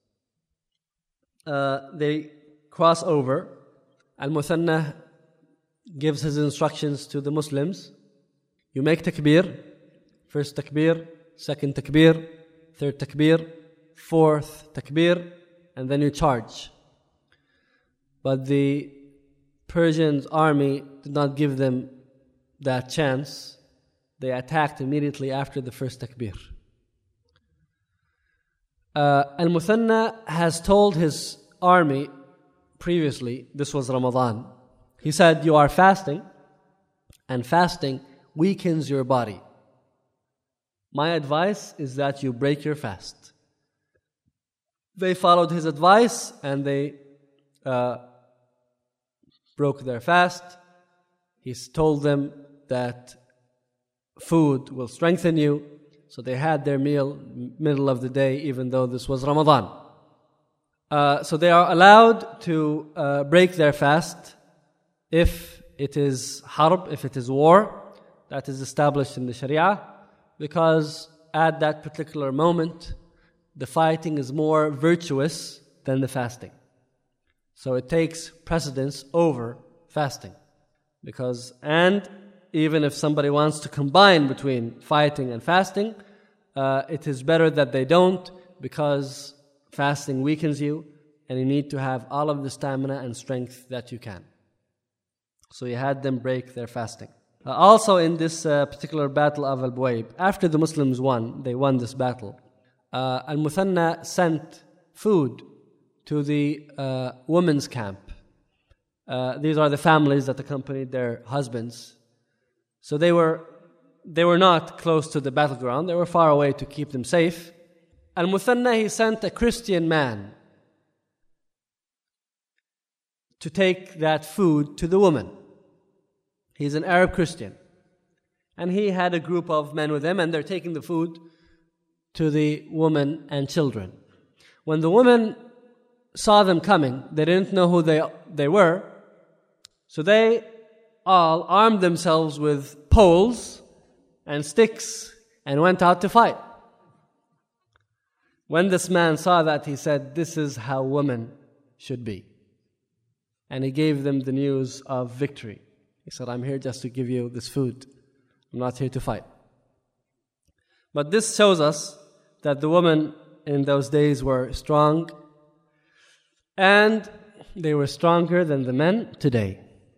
They cross over. Al-Muthanna gives his instructions to the Muslims. You make takbir. First takbir, second takbir, third takbir, fourth takbir, and then you charge. But the Persian army did not give them that chance. They attacked immediately after the first takbir. Al-Muthanna has told his army previously, this was Ramadan, he said, you are fasting, and fasting weakens your body. My advice is that you break your fast. They followed his advice and they broke their fast. He told them that food will strengthen you. So they had their meal middle of the day, even though this was Ramadan. So they are allowed to break their fast if it is harb, if it is war, that is established in the Sharia, because at that particular moment, the fighting is more virtuous than the fasting. So it takes precedence over fasting. And even if somebody wants to combine between fighting and fasting, it is better that they don't, because fasting weakens you and you need to have all of the stamina and strength that you can. So he had them break their fasting. Also in this particular battle of Al-Buwaib, after the Muslims won, they won this battle, Al-Muthanna sent food to the women's camp. These are the families that accompanied their husbands. So they were not close to the battleground. They were far away to keep them safe. Al-Muthanna, he sent a Christian man to take that food to the woman. He's an Arab Christian. And he had a group of men with him, and they're taking the food to the woman and children. When the women saw them coming, they didn't know who they were, so they all armed themselves with poles and sticks and went out to fight. When this man saw that, he said, "This is how women should be." And he gave them the news of victory. He said, "I'm here just to give you this food. I'm not here to fight." But this shows us that the women in those days were strong, and they were stronger than the men today.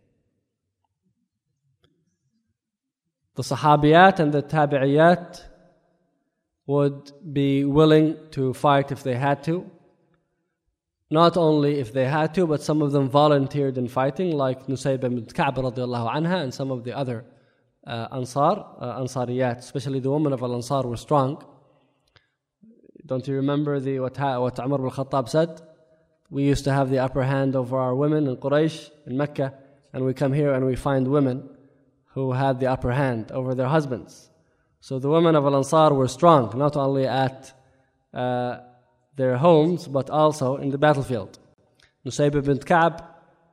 The Sahabiyat and the Tabi'iyat would be willing to fight if they had to. Not only if they had to, but some of them volunteered in fighting, like Nusayba bin Ka'b radiallahu anha and some of the other Ansariyat, especially the women of Al-Ansar were strong. Don't you remember what Umar ibn Khattab said? we used to have the upper hand over our women in Quraysh, in Mecca, and we come here and we find women who had the upper hand over their husbands. So the women of Al-Ansar were strong, not only at their homes, but also in the battlefield. Nusayba bint Ka'b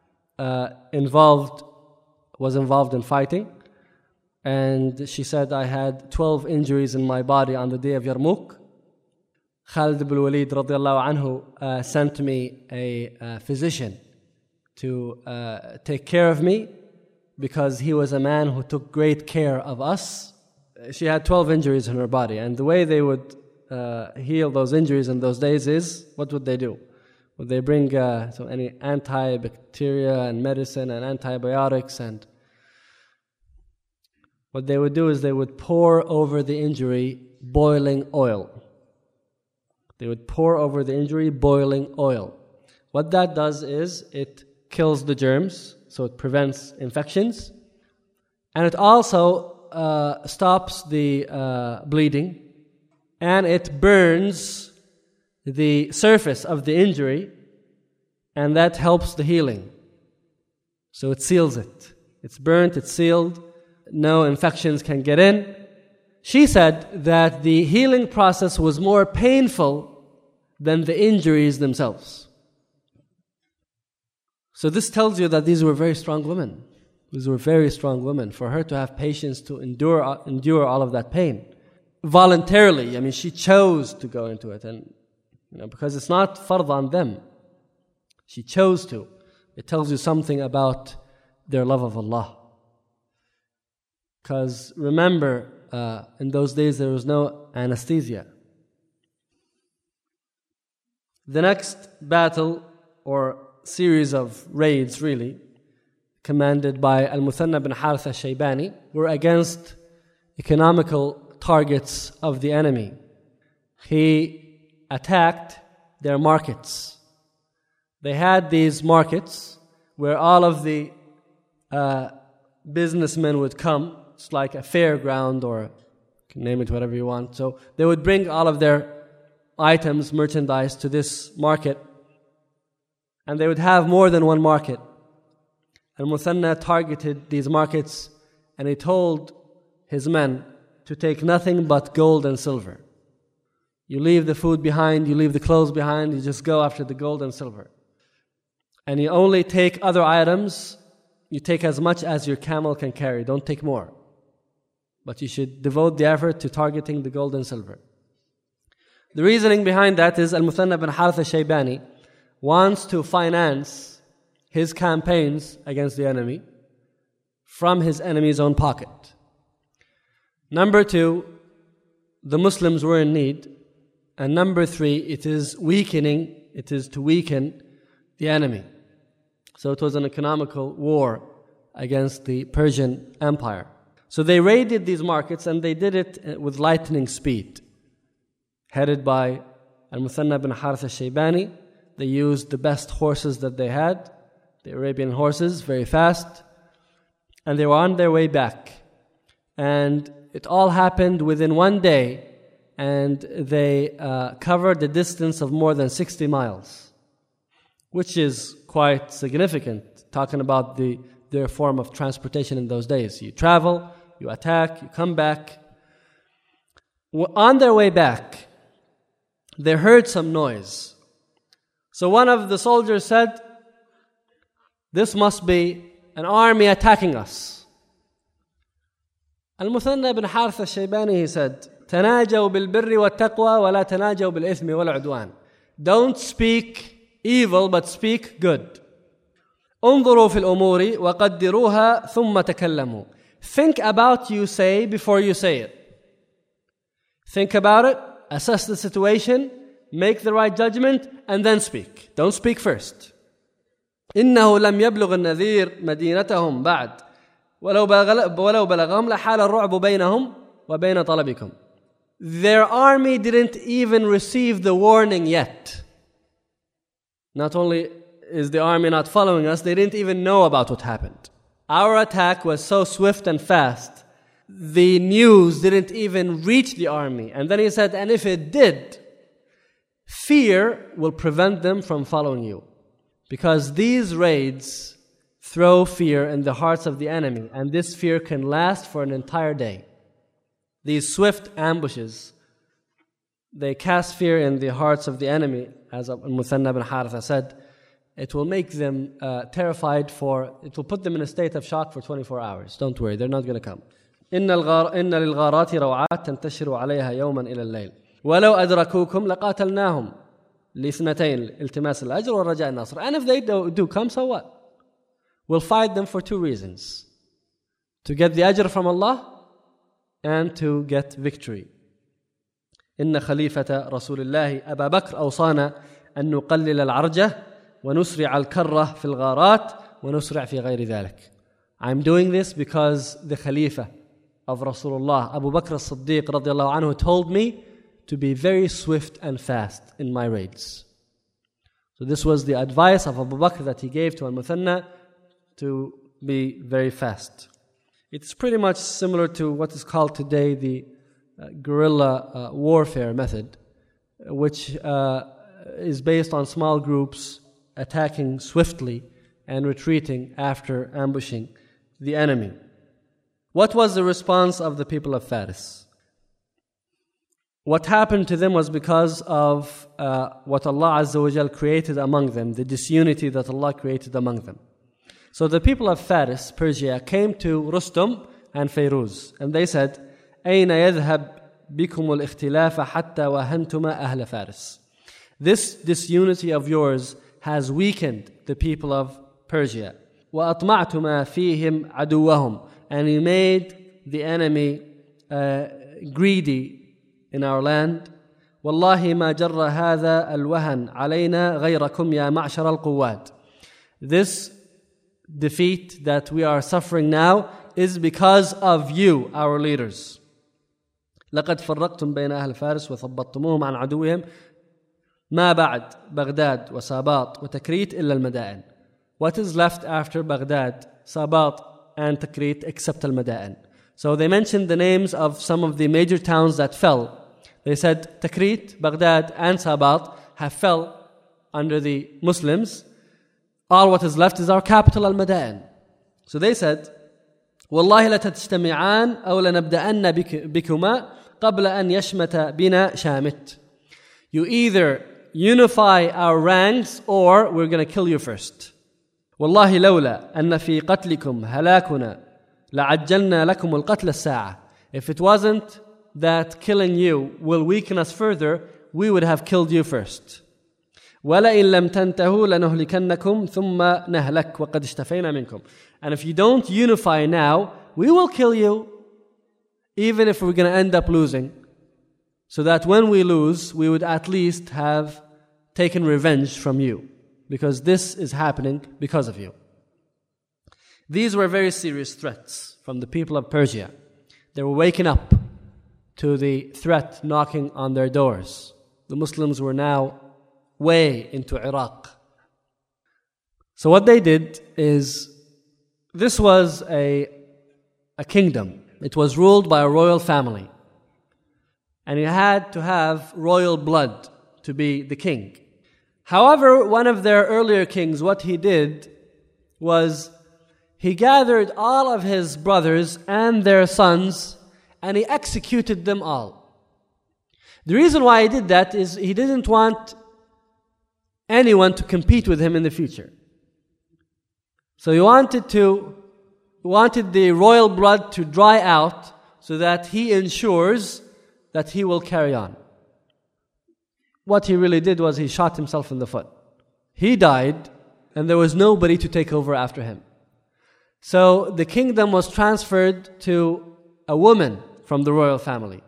was involved in fighting, and she said, I had 12 injuries in my body on the day of Yarmouk. Khalid ibn Walid radiallahu anhu sent me a physician to take care of me, because he was a man who took great care of us. She had 12 injuries in her body, and the way they would heal those injuries in those days is, what would they do? Would they bring any antibacteria and medicine and antibiotics? And what they would do is they would pour over the injury boiling oil. They would pour over the injury boiling oil. What that does is it kills the germs, so it prevents infections, and it also stops the bleeding, and it burns the surface of the injury, and that helps the healing. So it seals it. It's burnt, it's sealed, no infections can get in. She said that the healing process was more painful than the injuries themselves. So this tells you that these were very strong women. These were very strong women. For her to have patience to endure all of that pain voluntarily, I mean, she chose to go into it, and because it's not fard on them. She chose to. It tells you something about their love of Allah. Because remember, in those days there was no anesthesia. The next battle, or series of raids really, commanded by Al-Muthanna bin Harith al-Shaybani, were against economical targets of the enemy. He attacked their markets. They had these markets where all of the businessmen would come. It's like a fairground, or you can name it whatever you want. So they would bring all of their items, merchandise to this market, and they would have more than one market. And Muthanna targeted these markets, and he told his men to take nothing but gold and silver. You leave the food behind, you leave the clothes behind, you just go after the gold and silver. And you only take other items, you take as much as your camel can carry, don't take more. But you should devote the effort to targeting the gold and silver. The reasoning behind that is Al-Muthanna bin Harith al-Shaybani wants to finance his campaigns against the enemy from his enemy's own pocket. Number two, the Muslims were in need. And number three, it is to weaken the enemy. So it was an economical war against the Persian Empire. So they raided these markets, and they did it with lightning speed. Headed by Al-Muthanna bin Harith al-Shaybani, they used the best horses that they had, the Arabian horses, very fast, and they were on their way back. And it all happened within one day, and they covered a distance of more than 60 miles, which is quite significant, talking about their form of transportation in those days. You travel, you attack, you come back. On their way back, they heard some noise. So one of the soldiers said, "This must be an army attacking us." Al-Muthanna bin Harith al-Shaybani, he said, "تناجوا بالبر والتقوى ولا تناجوا بالإثم والعدوان." Don't speak evil, but speak good. انظروا في الأمور وقدروها ثم تكلموا. Think about you say before you say it. Think about it, assess the situation, make the right judgment, and then speak. Don't speak first. إنه لم يبلغ النذير مدينتهم بعد ولو بلغهم لحال الرعب بينهم وبين طلبكم. Their army didn't even receive the warning yet. Not only is the army not following us, they didn't even know about what happened. Our attack was so swift and fast, the news didn't even reach the army. And then he said, and if it did, fear will prevent them from following you. Because these raids throw fear in the hearts of the enemy, and this fear can last for an entire day. These swift ambushes, they cast fear in the hearts of the enemy, as Al-Muthanna bin Haritha said. It will make them terrified it will put them in a state of shock for 24 hours. Don't worry, they're not going to come. إن للغارات روعات تنتشر عليها يوما إلى الليل ولو أدركوكم لقاتلناهم لاثنتين التماس الأجر والرجاء النصر. And if they do come, so what? We'll fight them for two reasons: to get the ajr from Allah and to get victory. إن خليفة رسول الله أبا بكر أوصانا أن نقلل العرجة ونسرع الكرة في الغارات ونسرع في غير ذلك. I'm doing this because the Khalifa of Rasulullah, Abu Bakr as-Siddiq radiallahu anhu, told me to be very swift and fast in my raids. So this was the advice of Abu Bakr that he gave to Al-Muthanna, to be very fast. It's pretty much similar to what is called today the guerrilla warfare method, which is based on small groups attacking swiftly and retreating after ambushing the enemy. What was the response of the people of Faris? What happened to them was because of what Allah Azza wa Jal created among them, the disunity that Allah created among them. So the people of Faris, Persia, came to Rustum and Fairuz, and they said, أين يذهب بكم الاختلاف حتى وهنتما أهل فارس. This disunity of yours has weakened the people of Persia. وأطمعتما فيهم عدوهم. And he made the enemy greedy in our land. والله ما جر هذا الوهن علينا غيركم يا معشر القواد. This defeat that we are suffering now is because of you, our leaders. لقد فرقتم بين أهل فارس وثبطتموهم عن عدوهم ما بعد بغداد وساباط وتكريت إلا المدائن. What is left after Baghdad, Sabat and Takrit except al-Mada'in? So they mentioned the names of some of the major towns that fell. They said Takrit, Baghdad and Sabat have fell under the Muslims. All what is left is our capital al-Mada'in. So they said, والله لتجتمعان أو لنبدأن بكما قبل أن يشمت بنا شامت. You either unify our ranks or we're going to kill you first. والله لولا أن في قتلكم هلاكنا لعجلنا لكم القتل الساعة. If it wasn't that killing you will weaken us further, we would have killed you first. ولئن لم تنتهوا لنهلكنكم ثم نهلك وقد اشتفينا منكم. And if you don't unify now, we will kill you, even if we're going to end up losing, so that when we lose, we would at least have taken revenge from you, because this is happening because of you. These were very serious threats from the people of Persia. They were waking up to the threat knocking on their doors. The Muslims were now way into Iraq. So what they did is, this was a kingdom. It was ruled by a royal family. And you had to have royal blood to be the king. However, one of their earlier kings, what he did was he gathered all of his brothers and their sons and he executed them all. The reason why he did that is he didn't want anyone to compete with him in the future. So he wanted the royal blood to dry out so that he ensures that he will carry on. What he really did was he shot himself in the foot. He died and there was nobody to take over after him. So the kingdom was transferred to a woman from the royal family.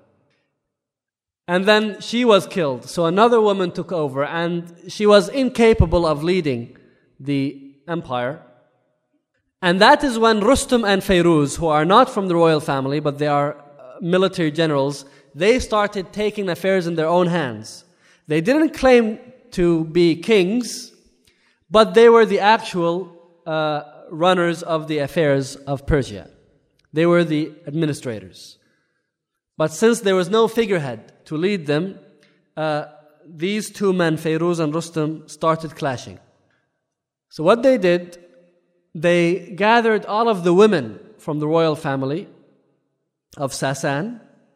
And then she was killed. So another woman took over and she was incapable of leading the empire. And that is when Rustum and Fairuz, who are not from the royal family, but they are military generals, they started taking affairs in their own hands. They didn't claim to be kings, but they were the actual runners of the affairs of Persia. They were the administrators. But since there was no figurehead to lead them, these two men, Fairuz and Rustum, started clashing. So what they did, they gathered all of the women from the royal family of Sasan,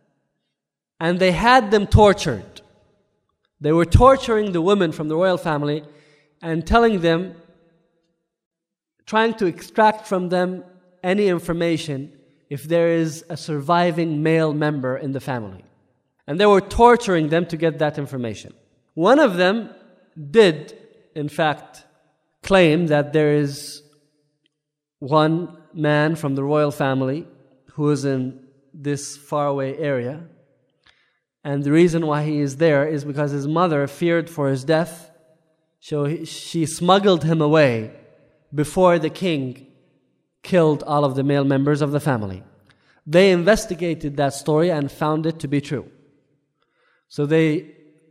and they had them tortured. They were torturing the women from the royal family and telling them, trying to extract from them any information if there is a surviving male member in the family. And they were torturing them to get that information. One of them did, in fact, claim that there is one man from the royal family who is in this faraway area. And the reason why he is there is because his mother feared for his death. So she smuggled him away before the king killed all of the male members of the family. They investigated that story and found it to be true. So they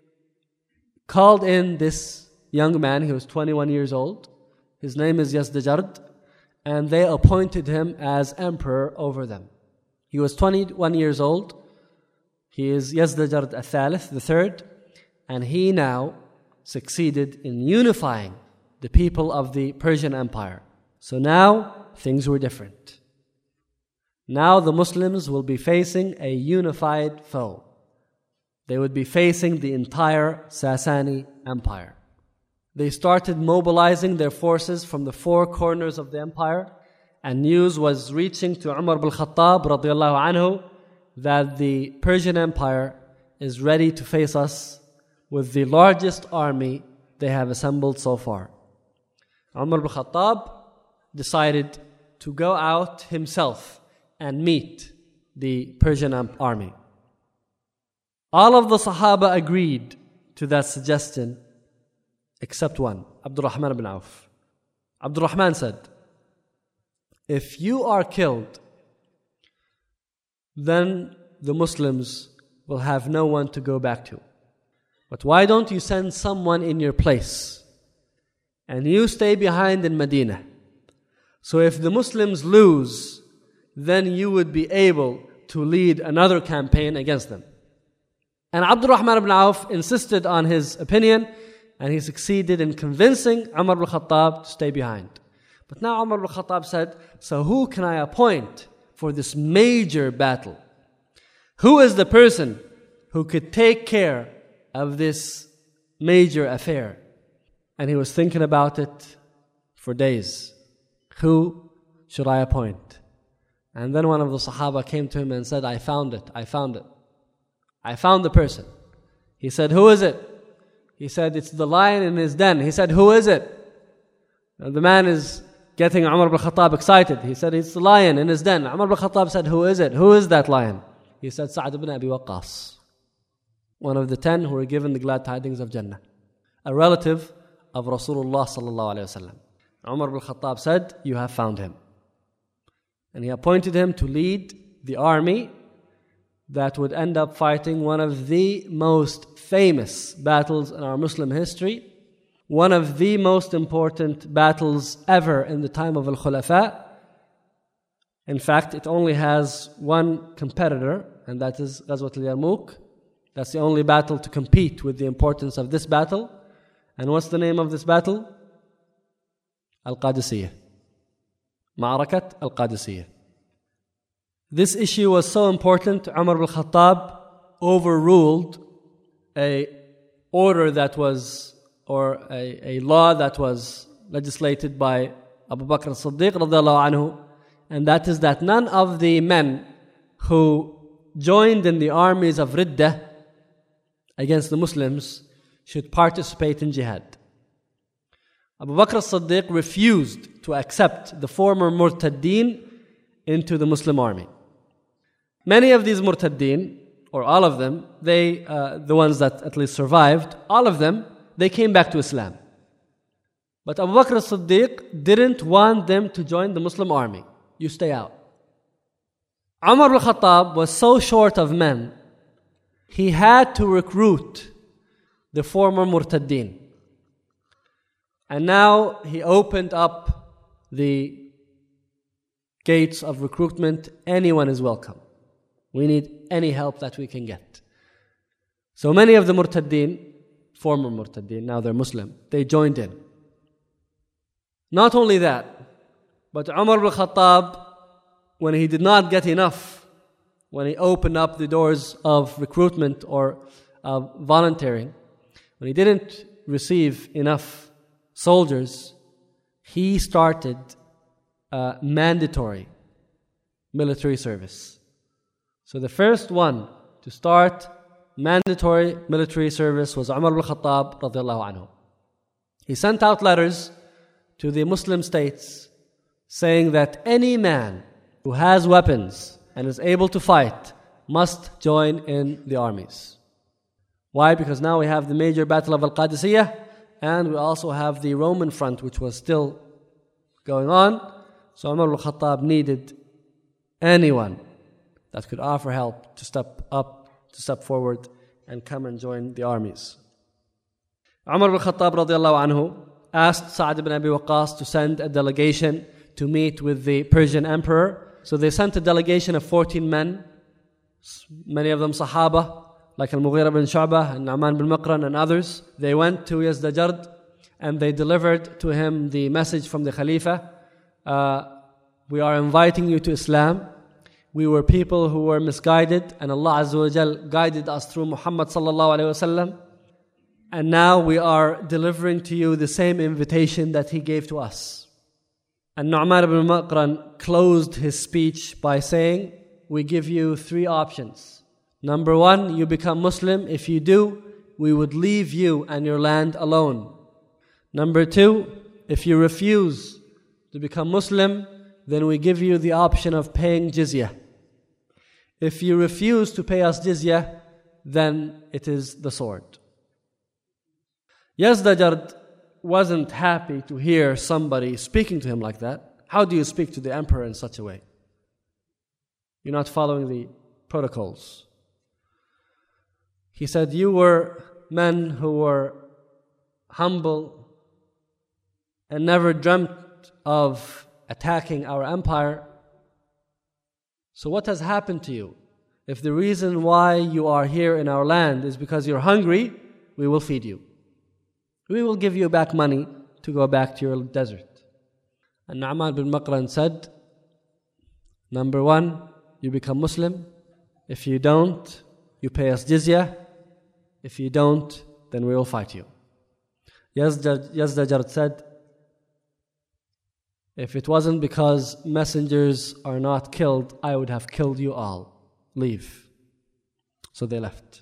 called in this young man. He was 21 years old. His name is Yazdajard. And they appointed him as emperor over them. He was 21 years old. He is Yazdajard al-Thalith, the third. And he now succeeded in unifying the people of the Persian Empire. So now things were different. Now the Muslims will be facing a unified foe. They would be facing the entire Sasani Empire. They started mobilizing their forces from the four corners of the empire, and news was reaching to Umar ibn Khattab radiallahu anhu that the Persian Empire is ready to face us with the largest army they have assembled so far. Umar ibn Khattab decided to go out himself and meet the Persian army. All of the Sahaba agreed to that suggestion except one, Abdurrahman ibn Auf. Abdurrahman said, if you are killed, then the Muslims will have no one to go back to. But why don't you send someone in your place and you stay behind in Medina? So if the Muslims lose, then you would be able to lead another campaign against them. And Abdurrahman ibn Auf insisted on his opinion, and he succeeded in convincing Umar ibn Khattab to stay behind. But now Umar ibn Khattab said, so who can I appoint for this major battle? Who is the person who could take care of this major affair? And he was thinking about it for days. Who should I appoint? And then one of the Sahaba came to him and said, I found it. I found the person. He said, who is it? He said, it's the lion in his den. He said, who is it? And the man is getting Umar ibn Khattab excited. He said, it's the lion in his den. Umar ibn Khattab said, who is it? Who is that lion? He said, Sa'ad ibn Abi Waqqas, one of the 10 who were given the glad tidings of Jannah, a relative of Rasulullah sallallahu alayhi wa sallam. Umar ibn Khattab said, you have found him. And he appointed him to lead the army that would end up fighting one of the most famous battles in our Muslim history, one of the most important battles ever in the time of Al-Khulafa. In fact, it only has one competitor, and that is Ghazwat al-Yarmouk. That's the only battle to compete with the importance of this battle. And what's the name of this battle? Al-Qadisiyah. Ma'arakat Al-Qadisiyah. This issue was so important, Umar ibn Khattab overruled a order that was, or a law that was legislated by Abu Bakr as-Siddiq radiallahu anhu, and that is that none of the men who joined in the armies of Riddah against the Muslims should participate in jihad. Abu Bakr as-Siddiq refused to accept the former Murtaddeen into the Muslim army. Many of these Murtaddeen, or all of them, the ones that at least survived, all of them, they came back to Islam. But Abu Bakr as-Siddiq didn't want them to join the Muslim army. You stay out. Umar al-Khattab was so short of men, he had to recruit the former Murtaddeen. And now he opened up the gates of recruitment. Anyone is welcome. We need any help that we can get. So many of the Murtaddeen, former Murtaddeen, now they're Muslim, they joined in. Not only that, but Umar ibn Khattab, when he did not get enough, when he opened up the doors of recruitment or volunteering, when he didn't receive enough soldiers, he started mandatory military service. So the first one to start mandatory military service was Umar ibn Khattab radiallahu anhu. He sent out letters to the Muslim states saying that any man who has weapons and is able to fight must join in the armies. Why? Because now we have the major battle of Al-Qadisiyah, and we also have the Roman front, which was still going on. So Umar al-Khattab needed anyone that could offer help to step up, to step forward and come and join the armies. Umar al-Khattab radiallahu anhu asked Sa'd ibn Abi Waqqas to send a delegation to meet with the Persian emperor. So they sent a delegation of 14 men, many of them Sahaba, like Al-Mughira bin Shu'bah and Nu'man bin Maqran and others. They went to Yazdajard and they delivered to him the message from the Khalifa. We are inviting you to Islam. We were people who were misguided, and Allah Azza wa Jal guided us through Muhammad sallallahu alayhi wasallam. And now we are delivering to you the same invitation that he gave to us. And Nu'man ibn Maqran closed his speech by saying, we give you 3 options. Number 1, you become Muslim. If you do, we would leave you and your land alone. Number 2, if you refuse to become Muslim, then we give you the option of paying jizya. If you refuse to pay us jizya, then it is the sword. Yazdajard wasn't happy to hear somebody speaking to him like that. How do you speak to the emperor in such a way? You're not following the protocols. He said, you were men who were humble and never dreamt of attacking our empire. So what has happened to you? If the reason why you are here in our land is because you're hungry, we will feed you. We will give you back money to go back to your desert. And Nu'man bin Maqran said, number 1, you become Muslim. If you don't, you pay us jizya. If you don't, then we will fight you. Yazdajard said, if it wasn't because messengers are not killed, I would have killed you all. Leave. So they left.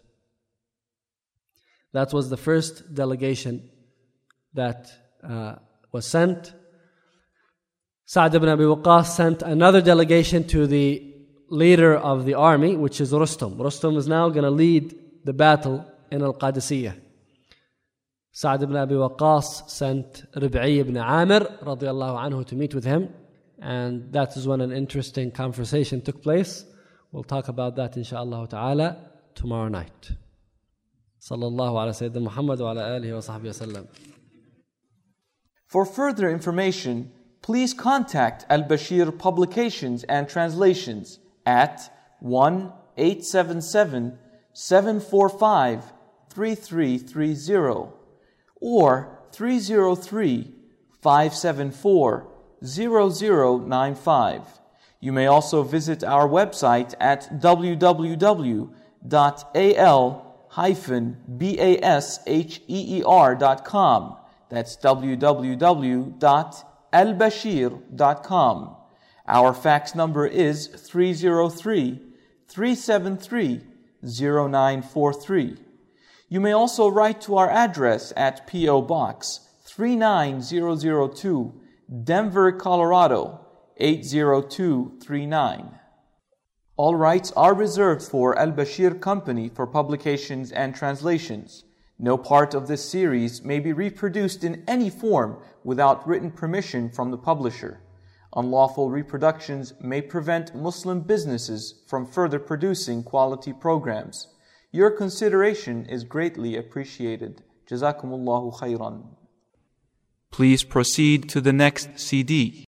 That was the first delegation that was sent. Sa'd ibn Abi Waqqas sent another delegation to the leader of the army, which is Rustum. Rustum is now going to lead the battle in Al-Qadisiyah. Sa'd ibn Abi Waqqas sent Rib'i ibn Amir radiyallahu anhu to meet with him, and that is when an interesting conversation took place. We'll talk about that inshaAllah ta'ala tomorrow night. Sallallahu ala Sayyidina Muhammad wa ala alihi wa sahbihi wa sallam. For further information, please contact Al-Bashir Publications and Translations at 1-877-745-3330 or 303-574-0095. You may also visit our website at www.al-basheer.com. That's www.albashir.com. Our fax number is 303-373-0943. You may also write to our address at P.O. Box 39002, Denver, Colorado 80239. All rights are reserved for Al-Bashir Company for publications and translations. No part of this series may be reproduced in any form without written permission from the publisher. Unlawful reproductions may prevent Muslim businesses from further producing quality programs. Your consideration is greatly appreciated. Jazakumullahu khairan. Please proceed to the next CD.